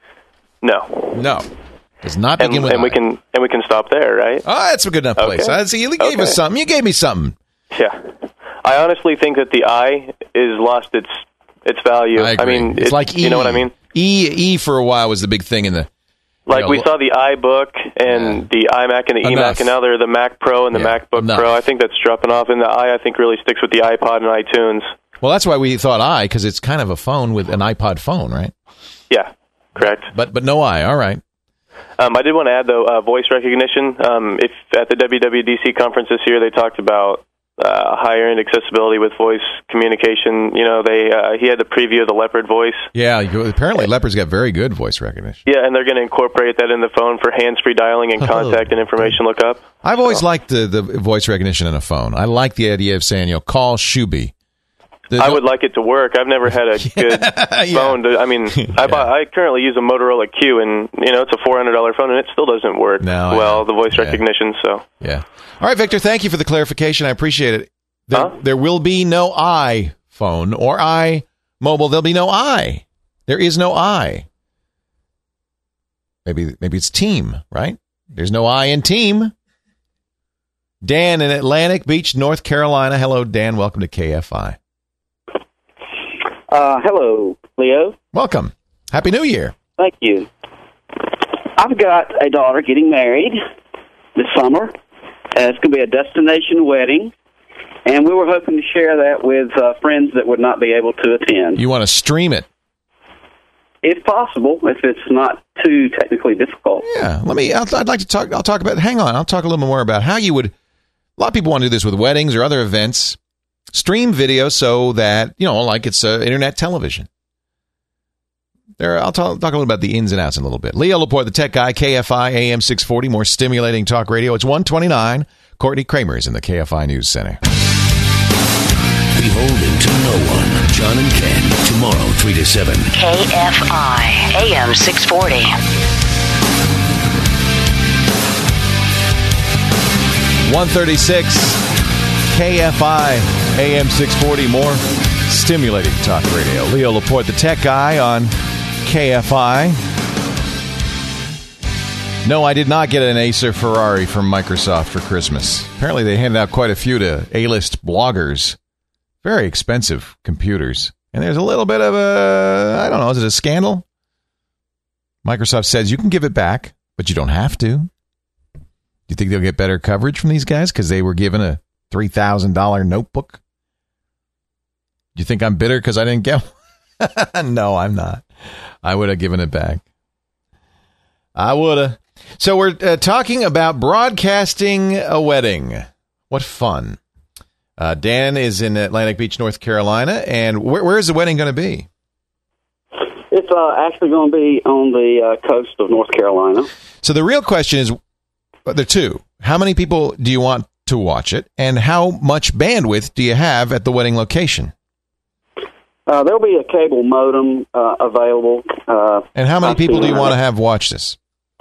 No. No. Does not begin and, with and I. we can and we can stop there, right? Oh, that's a good enough place. Okay. I see. You gave okay. us something. You gave me something. Yeah. I honestly think that the I is lost its its value. I, agree. I mean, it's, it's like E. You know what I mean? E E for a while was the big thing in the. Like you know, we saw the iBook and yeah. the iMac and the Enough. eMac, and now they're the Mac Pro and the yeah. MacBook Enough. Pro. I think that's dropping off, and the I, I think, really sticks with the iPod and iTunes. Well, that's why we thought I, because it's kind of a phone with an iPod phone, right? Yeah, correct. But but no I. All right. Um, I did want to add, though, uh, voice recognition. Um, if at the W W D C conference this year, they talked about uh, higher end accessibility with voice communication. You know, they uh, he had the preview of the Leopard voice. Yeah, apparently Leopard's got very good voice recognition. Yeah, and they're going to incorporate that in the phone for hands-free dialing and contact and information lookup. I've always so. liked the, the voice recognition in a phone. I like the idea of saying, you know, call Shuby. The, I would like it to work. I've never had a good yeah. phone. To, I mean, I, buy, I currently use a Motorola Q, and you know it's a four hundred dollars phone, and it still doesn't work no, well. The voice yeah. recognition. So yeah. All right, Victor. Thank you for the clarification. I appreciate it. There, huh? there will be no iPhone or iMobile. There'll be no I. There is no I. Maybe maybe it's Team, right? There's no I in Team. Dan in Atlantic Beach, North Carolina. Hello, Dan. Welcome to K F I. Uh, hello, Leo. Welcome. Happy New Year. Thank you. I've got a daughter getting married this summer. Uh, it's going to be a destination wedding, and we were hoping to share that with uh, friends that would not be able to attend. You want to stream it? If possible, if it's not too technically difficult. Yeah. Let me. I'll, I'd like to talk. I'll talk about. Hang on. I'll talk a little more about how you would. A lot of people want to do this with weddings or other events. Stream video so that, you know, like it's uh, internet television. There, I'll talk, talk a little about the ins and outs in a little bit. Leo Laporte, the Tech Guy, K F I, A M six forty, more stimulating talk radio. It's one twenty-nine. Courtney Kramer is in the K F I News Center. Beholden to no one. John and Ken, tomorrow, three to seven. K F I, A M six forty. one thirty-six, K F I, A M six forty, more stimulating talk radio. Leo Laporte, the Tech Guy on K F I. No, I did not get an Acer Ferrari from Microsoft for Christmas. Apparently they handed out quite a few to A-list bloggers. Very expensive computers. And there's a little bit of a, I don't know, is it a scandal? Microsoft says you can give it back, but you don't have to. Do you think they'll get better coverage from these guys because they were given a three thousand dollars notebook? Do you think I'm bitter because I didn't get one? No, I'm not. I would have given it back. I would have. So we're uh, talking about broadcasting a wedding. What fun. Uh, Dan is in Atlantic Beach, North Carolina. And where, where is the wedding going to be? It's uh, actually going to be on the uh, coast of North Carolina. So the real question is, there are two. How many people do you want to watch it? And how much bandwidth do you have at the wedding location? Uh, there'll be a cable modem uh, available. Uh, and how many people do you want to have watch this?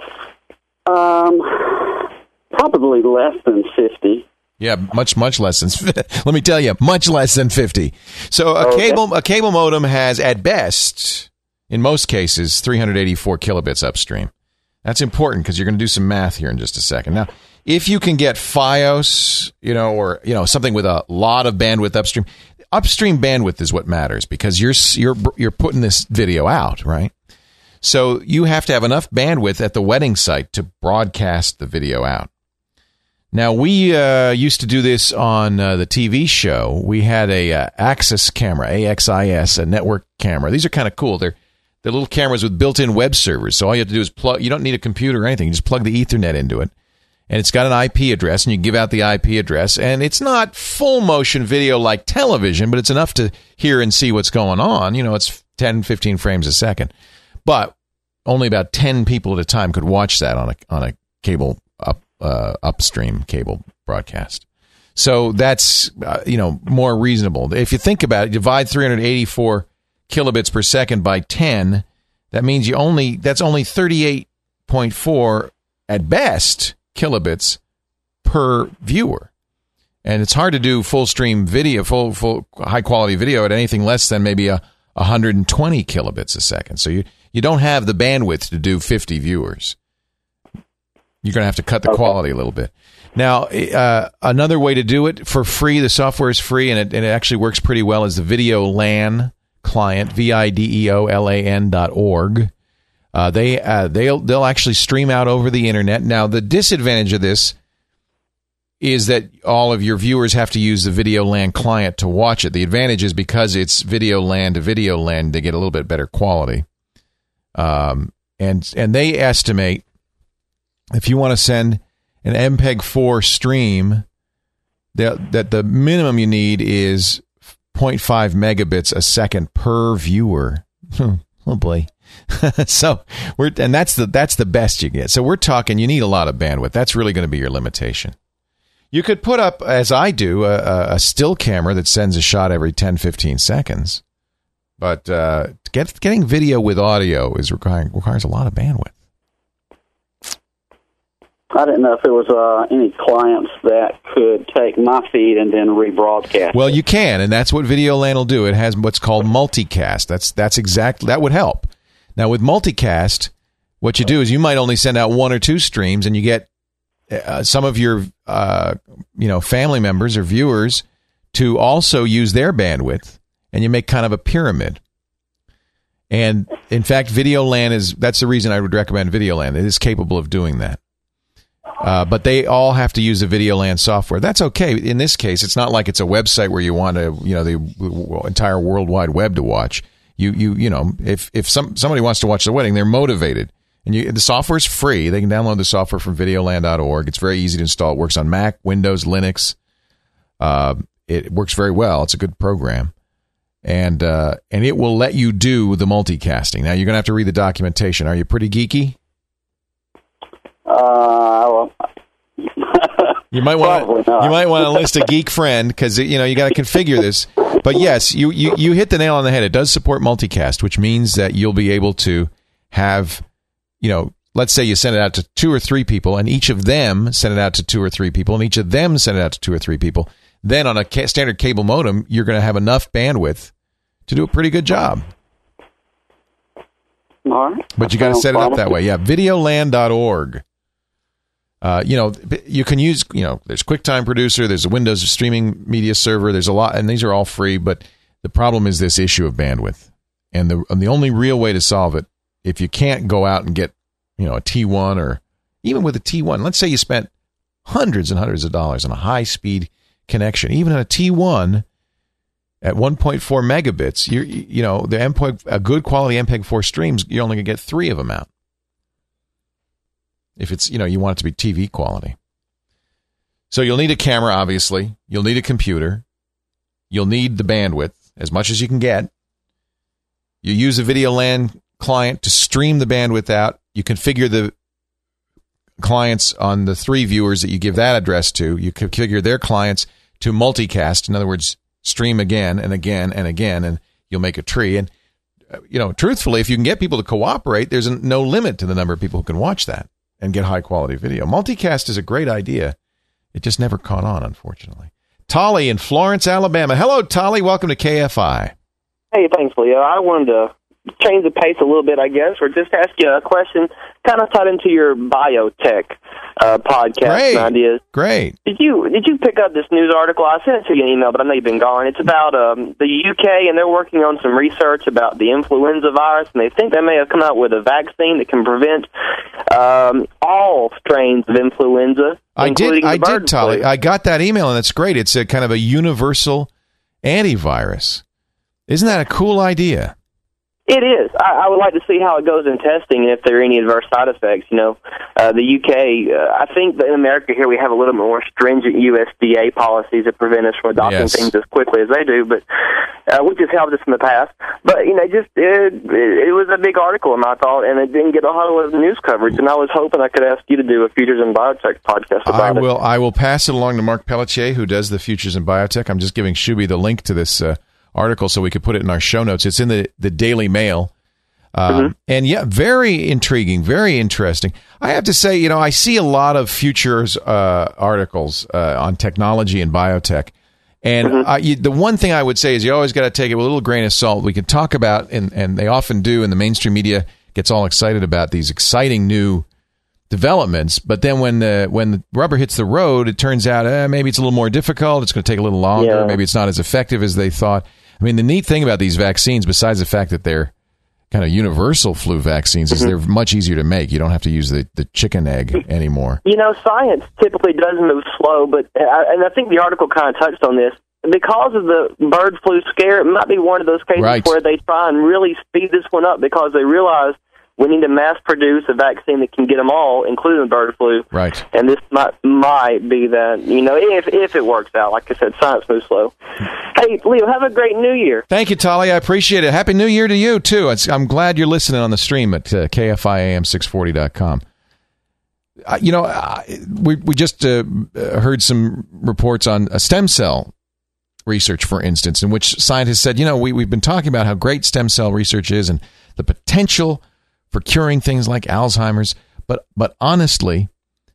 Um, probably less than fifty. Yeah, much, much less than. Let me tell you, much less than fifty. So a okay. cable, a cable modem has, at best, in most cases, three hundred eighty-four kilobits upstream. That's important because you're going to do some math here in just a second. Now, if you can get Fios, you know, or you know something with a lot of bandwidth upstream, upstream bandwidth is what matters because you're you're you're putting this video out, right? So you have to have enough bandwidth at the wedding site to broadcast the video out. Now, we uh, used to do this on uh, the T V show. We had a uh, Axis camera, A X I S, a network camera. These are kind of cool. They're they're little cameras with built-in web servers. So all you have to do is plug. You don't need a computer or anything. You just plug the Ethernet into it. And it's got an I P address, and you give out the I P address. And it's not full motion video like television, but it's enough to hear and see what's going on. You know, it's ten, fifteen frames a second. But only about ten people at a time could watch that on a on a cable up uh, upstream cable broadcast. So that's uh, you know more reasonable. If you think about it, divide three hundred eighty-four kilobits per second by ten. That means you only that's only thirty-eight point four at best kilobits per viewer. And it's hard to do full stream video, full full high quality video at anything less than maybe a one hundred twenty kilobits a second. So you you don't have the bandwidth to do fifty viewers. You're going to have to cut the quality a little bit. Now, uh, another way to do it for free, the software is free, and it, and it actually works pretty well, is the Video LAN client, V I D E O L A N dot org. Uh, they, uh, they'll, they'll actually stream out over the internet. Now, the disadvantage of this is that all of your viewers have to use the Video LAN client to watch it. The advantage is because it's Video LAN to Video LAN, they get a little bit better quality. Um, and and they estimate if you want to send an M P E G four stream, that, that the minimum you need is zero point five megabits a second per viewer. Oh boy. So we're and that's the that's the best you get. So we're talking you need a lot of bandwidth. That's really going to be your limitation. You could put up, as I do, a, a still camera that sends a shot every ten, fifteen seconds. But uh, get, getting video with audio is requiring, requires a lot of bandwidth. I didn't know if there was uh, any clients that could take my feed and then rebroadcast. Well, you can, and that's what Video LAN will do. It has what's called multicast. That's that's exact. That would help. Now, with multicast, what you do is you might only send out one or two streams, and you get uh, some of your uh, you know family members or viewers to also use their bandwidth, and you make kind of a pyramid. And in fact, Video LAN is that's the reason I would recommend Video LAN. It is capable of doing that. Uh, but they all have to use the Video LAN software. That's okay. In this case, it's not like it's a website where you want to, you know, the entire World Wide Web to watch. You, you, you know, if if some somebody wants to watch the wedding, they're motivated, and you, the software's free. They can download the software from video lan dot org. It's very easy to install. It works on Mac, Windows, Linux. Uh, it works very well. It's a good program, and uh, and it will let you do the multicasting. Now you're gonna have to read the documentation. Are you pretty geeky? Uh, you might want to you might want to list a geek friend because you know you got to configure this. But yes, you, you you hit the nail on the head. It does support multicast, which means that you'll be able to have, you know, let's say you send it out to two or three people, and each of them send it out to two or three people, and each of them send it out to two or three people. Then on a ca- standard cable modem, you're going to have enough bandwidth to do a pretty good job. All right. But you got to set it up that way. Yeah, video lan dot org. Uh, you know, you can use, you know, there's QuickTime Producer, there's a Windows streaming media server, there's a lot, and these are all free, but the problem is this issue of bandwidth. And the and the only real way to solve it, if you can't go out and get, you know, a T one, or even with a T one, let's say you spent hundreds and hundreds of dollars on a high-speed connection, even on a T one at one point four megabits, you you know, the M P E G, a good quality M P E G four streams, you're only going to get three of them out. If it's, you know, you want it to be T V quality. So you'll need a camera, obviously. You'll need a computer. You'll need the bandwidth, as much as you can get. You use a Video LAN client to stream the bandwidth out. You configure the clients on the three viewers that you give that address to. You configure their clients to multicast. In other words, stream again and again and again, and you'll make a tree. And, uh, you know, truthfully, if you can get people to cooperate, there's no limit to the number of people who can watch that and get high-quality video. Multicast is a great idea. It just never caught on, unfortunately. Tolly in Florence, Alabama. Hello, Tolly. Welcome to K F I. Hey, thanks, Leo. I wanted to change the pace a little bit, I guess, or just ask you a question kind of tied into your biotech uh, podcast Great. and ideas. Great. Did you did you pick up this news article? I sent it to you an email, but I know you've been gone. It's about um, the U K, and they're working on some research about the influenza virus, and they think they may have come out with a vaccine that can prevent um, all strains of influenza. I did, I did, Tolly. flu. I got that email, and it's great. It's a kind of a universal antivirus. Isn't that a cool idea? It is. I, I would like to see how it goes in testing and if there are any adverse side effects. You know, uh, the U K, uh, I think that in America here we have a little more stringent U S D A policies that prevent us from adopting Yes. things as quickly as they do, but uh, which has helped us in the past. But, you know, just it, it, it was a big article, in my thought, and it didn't get a whole lot of news coverage, and I was hoping I could ask you to do a Futures in Biotech podcast about I it. will. I will pass it along to Mark Pelletier, who does the Futures in Biotech. I'm just giving Shuby the link to this uh, article so we could put it in our show notes. It's in the, the Daily Mail. Um, Mm-hmm. And yeah, very intriguing, very interesting. I have to say, you know, I see a lot of Futures uh, articles uh, on technology and biotech. And Mm-hmm. I, you, the one thing I would say is you always got to take it with a little grain of salt. We can talk about, and, and they often do, and the mainstream media gets all excited about these exciting new developments. But then when the, when the rubber hits the road, it turns out eh, maybe it's a little more difficult. It's going to take a little longer. Yeah. Maybe it's not as effective as they thought. I mean, the neat thing about these vaccines, besides the fact that they're kind of universal flu vaccines, is they're much easier to make. You don't have to use the, the chicken egg anymore. You know, science typically does move slow, but uh, and I think the article kind of touched on this. Because of the bird flu scare, it might be one of those cases Right. where they try and really speed this one up because they realize we need to mass produce a vaccine that can get them all, including the bird flu. Right. And this might might be that, you know, if if it works out. Like I said, science moves slow. Hey, Leo, have a great New Year. Thank you, Tolly. I appreciate it. Happy New Year to you, too. It's, I'm glad you're listening on the stream at uh, K F I A M six forty dot com. Uh, you know, uh, we, we just uh, heard some reports on a stem cell research, for instance, in which scientists said, you know, we, we've been talking about how great stem cell research is and the potential for curing things like Alzheimer's, but but honestly,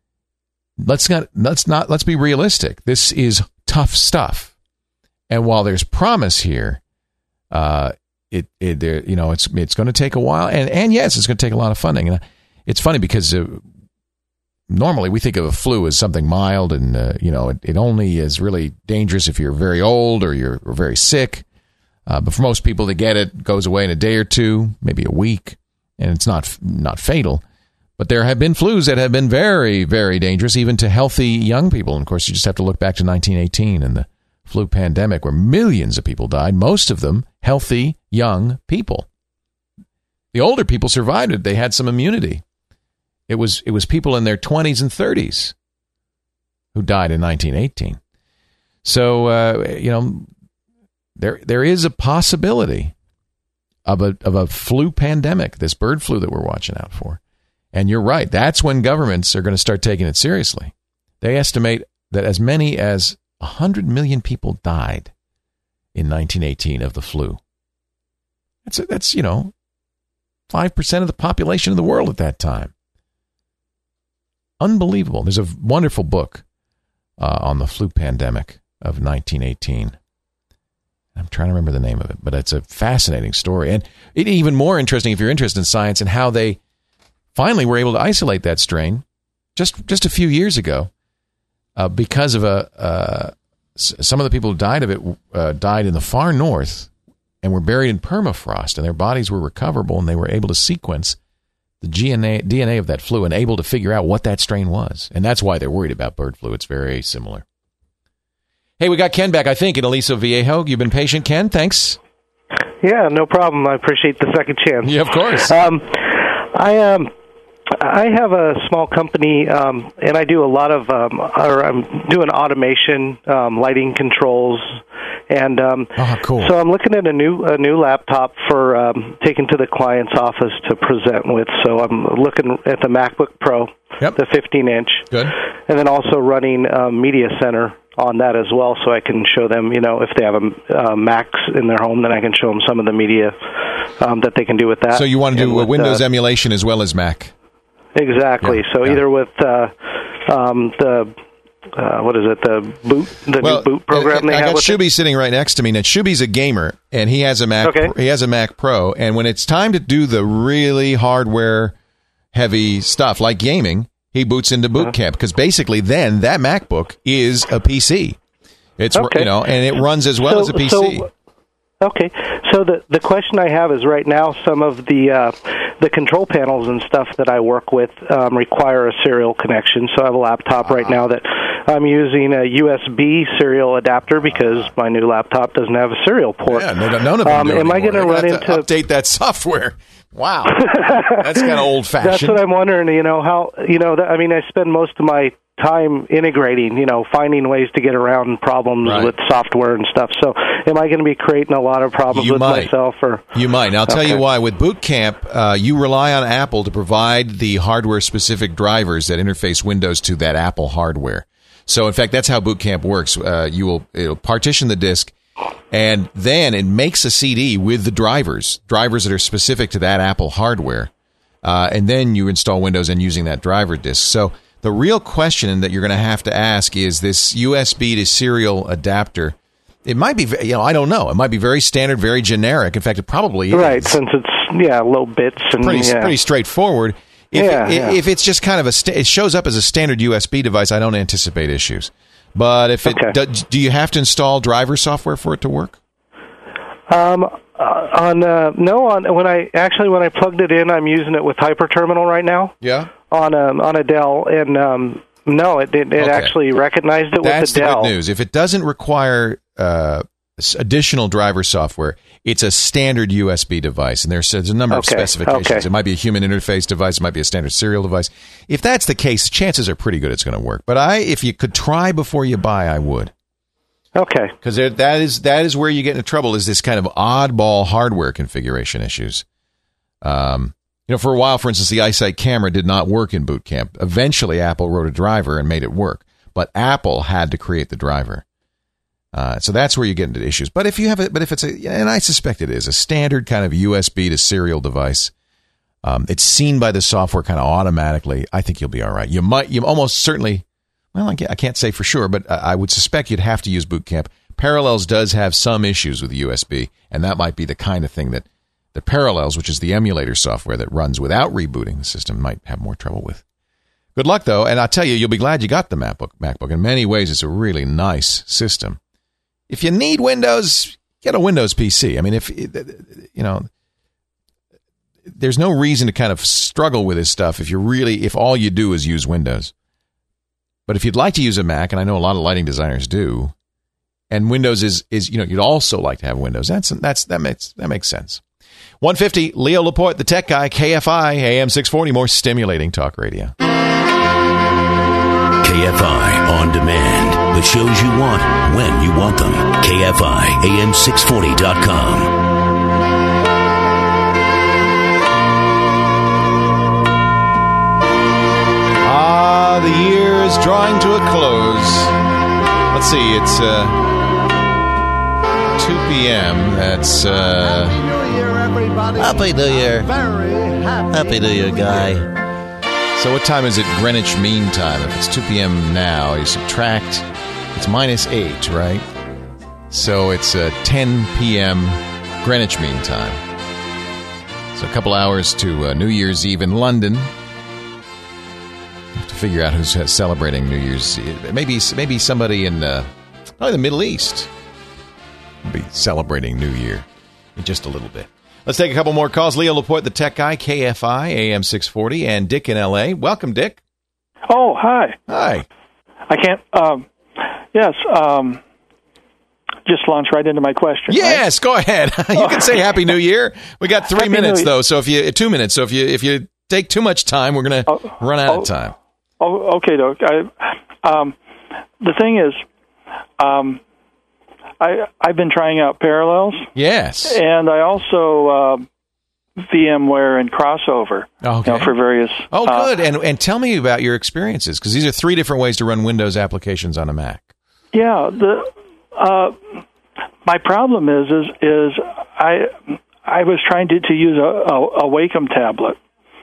let's not let's not let's be realistic. This is tough stuff, and while there's promise here, uh, it it there you know it's it's going to take a while, and and yes, it's going to take a lot of funding. And it's funny because uh, normally we think of a flu as something mild, and uh, you know it, it only is really dangerous if you're very old or you're or very sick. Uh, but for most people that get it, it goes away in a day or two, maybe a week. And it's not not fatal, but there have been flus that have been very, very dangerous, even to healthy young people. And of course, you just have to look back to nineteen eighteen and the flu pandemic, where millions of people died, most of them healthy young people. The older people survived it; they had some immunity. It was it was people in their twenties and thirties who died in nineteen eighteen. So uh, you know, there there is a possibility of a of a flu pandemic, this bird flu that we're watching out for. And you're right, that's when governments are going to start taking it seriously. They estimate that as many as one hundred million people died in nineteen eighteen of the flu. That's, that's you know, five percent of the population of the world at that time. Unbelievable. There's a wonderful book uh, on the flu pandemic of nineteen eighteen. I'm trying to remember the name of it, but it's a fascinating story. And it, even more interesting if you're interested in science and how they finally were able to isolate that strain just just a few years ago, uh, because of a uh, s- some of the people who died of it uh, died in the far north and were buried in permafrost, and their bodies were recoverable, and they were able to sequence the D N A, D N A of that flu and able to figure out what that strain was. And that's why they're worried about bird flu. It's very similar. Hey, we got Ken back, I think, in Aliso Viejo. You've been patient, Ken. Thanks. Yeah, no problem. I appreciate the second chance. Yeah, of course. Um, I um, I have a small company, um, and I do a lot of, um, or I'm doing automation, um, lighting controls, and um, oh, cool. So I'm looking at a new a new laptop for um, taking to the client's office to present with. So I'm looking at the MacBook Pro, yep. the fifteen inch, good, and then also running um, Media Center on that as well, so I can show them, you know, if they have a uh, Macs in their home, then I can show them some of the media um, that they can do with that. So you want to do with, Windows uh, emulation as well as Mac? Exactly. Yeah, so yeah. either with uh, um, the uh, what is it, the boot, the well, new boot program I, they I have got with Shuby it? sitting right next to me. Now Shuby's a gamer, and he has a Mac. Okay. He has a Mac Pro, and when it's time to do the really hardware heavy stuff like gaming, he boots into Boot Uh-huh. Camp because basically then that MacBook is a P C. It's Okay. you know, and it runs as well So- as a P C. so- Okay, so the the question I have is right now some of the uh, the control panels and stuff that I work with um, require a serial connection. So I have a laptop right now that I'm using a U S B serial adapter because my new laptop doesn't have a serial port. Yeah, no, none of them um, do am I anymore. going to They're run gonna have into to update that software? Wow, that's kind of old fashioned. That's what I'm wondering. You know how you know. That, I mean, I spend most of my time integrating. You know, finding ways to get around problems Right. with software and stuff. So, am I going to be creating a lot of problems You with might. myself? Or You might. And I'll tell you Okay. why. With Boot Camp, uh, you rely on Apple to provide the hardware-specific drivers that interface Windows to that Apple hardware. So, in fact, that's how Boot Camp works. Uh, you will it'll partition the disk, and then it makes a C D with the drivers, drivers that are specific to that Apple hardware. Uh, and then you install Windows and using that driver disk. So the real question that you're going to have to ask is this U S B to serial adapter. It might be, you know, I don't know. It might be very standard, very generic. In fact, it probably is. right, since it's yeah low bits and Pretty, yeah. pretty straightforward. If, Yeah, it, yeah. if it's just kind of a, sta- it shows up as a standard U S B device, I don't anticipate issues. But if it, do, do you have to install driver software for it to work? Um, uh, on uh, no, on when I actually when I plugged it in, I'm using it with Hyperterminal right now. Yeah. On um, on a Dell, and um, no, it it, it Okay. actually recognized it That's with the the Dell. good news. If it doesn't require uh, s- additional driver software, it's a standard U S B device, and there's, there's a number of Okay, specifications. okay. It might be a human interface device, it might be a standard serial device. If that's the case, chances are pretty good it's going to work. But I, if you could try before you buy, I would. Okay. Because that is that is where you get into trouble. Is this kind of oddball hardware configuration issues? Um, you know, for a while, for instance, the iSight camera did not work in Boot Camp. Eventually, Apple wrote a driver and made it work, but Apple had to create the driver. Uh, so that's where you get into issues. But if you have it, but if it's a, and I suspect it is a standard kind of U S B to serial device, um, it's seen by the software kind of automatically. I think you'll be all right. You might, you almost certainly. Well, I can't, I can't say for sure, but I I would suspect you'd have to use Boot Camp. Parallels does have some issues with U S B, and that might be the kind of thing that the Parallels, which is the emulator software that runs without rebooting the system, might have more trouble with. Good luck, though, and I'll tell you, you'll be glad you got the MacBook. MacBook. In many ways, it's a really nice system. If you need Windows, get a Windows P C. I mean, if you know, there's no reason to kind of struggle with this stuff if you really, if all you do is use Windows. But if you'd like to use a Mac, and I know a lot of lighting designers do, and Windows is is you know you'd also like to have Windows. That's that's that makes that makes sense. one fifty, Leo Laporte, the tech guy, K F I, A M six forty, more stimulating talk radio. K F I On Demand. The shows you want, when you want them. K F I A M six forty dot com. Ah, the year is drawing to a close. Let's see, it's uh, two p.m. That's uh, Happy New Year. Happy New Year, guy. So what time is it Greenwich Mean Time? If it's two p.m. now, you subtract, it's minus eight, right? So it's uh, ten p.m. Greenwich Mean Time. So a couple hours to uh, New Year's Eve in London. to figure out who's celebrating New Year's. Maybe maybe somebody in uh, probably the Middle East will be celebrating New Year in just a little bit. Let's take a couple more calls. Leo Laporte, the tech guy, K F I, A M six forty, and Dick in L A. Welcome, Dick. Oh, hi. Hi. I can't, um, yes, um, just launch right into my question. Yes, right? Go ahead. You can say Happy New Year. We got three Happy minutes, New though, so if you, two minutes, so if you, if you take too much time, we're going to oh, run out oh, of time. Oh, okay, Doc. I, um, the thing is, um, I, I've been trying out Parallels. Yes. And I also uh, VMware and Crossover okay. you know, for various... Oh, uh, good. And and tell me about your experiences, because these are three different ways to run Windows applications on a Mac. Yeah. The uh, my problem is, is, is I I was trying to, to use a, a, a Wacom tablet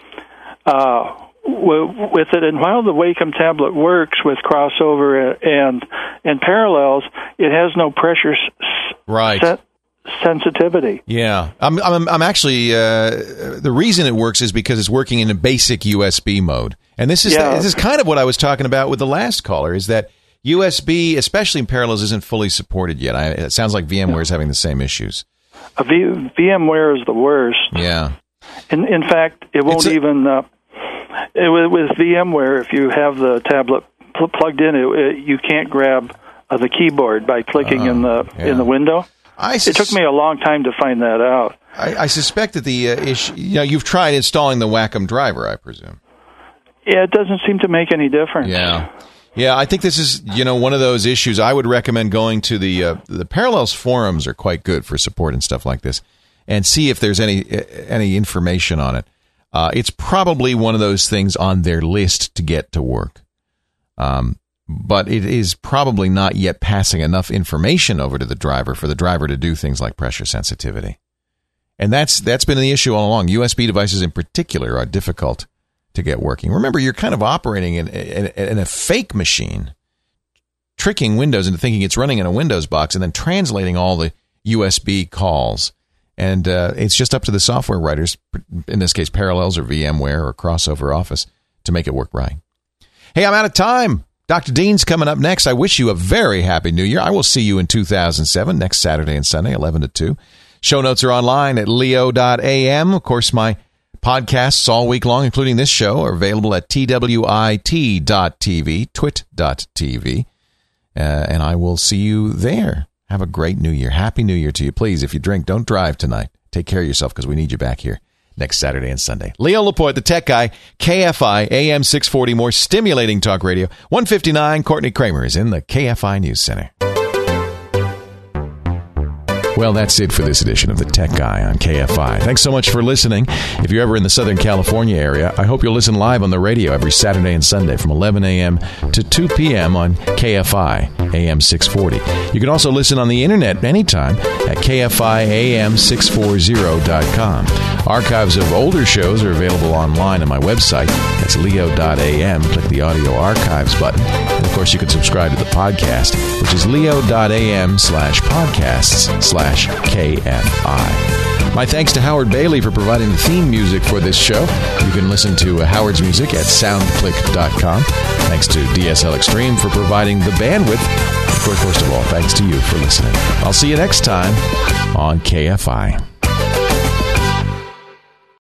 uh, w- with it, and while the Wacom tablet works with Crossover and and Parallels, it has no pressure s- right. sen- sensitivity. Yeah, I'm I'm I'm actually uh, the reason it works is because it's working in a basic U S B mode, and this is Yeah. this is kind of what I was talking about with the last caller, is that U S B, especially in Parallels, isn't fully supported yet. I, it sounds like VMware is having the same issues. A v- VMware is the worst. Yeah. In in fact, it won't a- even uh, it, with, with VMware. If you have the tablet pl- plugged in, it, it, you can't grab uh, the keyboard by clicking Oh, in the yeah. in the window. I it took me a long time to find that out. I, I suspect that the uh, issue, you know, you've tried installing the Wacom driver, I presume. Yeah, it doesn't seem to make any difference. Yeah. Yeah, I think this is, you know, one of those issues. I would recommend going to the uh, the Parallels forums are quite good for support and stuff like this, and see if there's any any information on it. Uh, it's probably one of those things on their list to get to work, um, but it is probably not yet passing enough information over to the driver for the driver to do things like pressure sensitivity, and that's that's been the issue all along. U S B devices in particular are difficult to get working. Remember, you're kind of operating in, in, in a fake machine, tricking Windows into thinking it's running in a Windows box and then translating all the U S B calls. And uh, it's just up to the software writers, in this case Parallels or VMware or Crossover Office, to make it work right. Hey, I'm out of time. Doctor Dean's coming up next. I wish you a very happy New Year. I will see you in two thousand seven, next Saturday and Sunday, eleven to two. Show notes are online at leo dot a m. Of course, my podcasts all week long, including this show, are available at twit dot t v, twit dot t v, uh, and I will see you there. Have a great New Year. Happy New Year to you. Please, if you drink, don't drive tonight. Take care of yourself, because we need you back here next Saturday and Sunday. Leo Laporte, the tech guy, K F I, A M six forty, more stimulating talk radio. one fifty-nine, Courtney Kramer is in the K F I News Center. Well, that's it for this edition of The Tech Guy on K F I. Thanks so much for listening. If you're ever in the Southern California area, I hope you'll listen live on the radio every Saturday and Sunday from eleven a.m. to two p.m. on K F I, A M six forty. You can also listen on the internet anytime at K F I A M six forty dot com. Archives of older shows are available online on my website. That's leo dot a m. Click the audio archives button. And of course, you can subscribe to the podcast, which is leo dot a m slash podcasts slash K F I. My thanks to Howard Bailey for providing the theme music for this show. You can listen to uh, Howard's music at soundclick dot com. Thanks to D S L Extreme for providing the bandwidth. Of course, most of all, thanks to you for listening. I'll see you next time on K F I.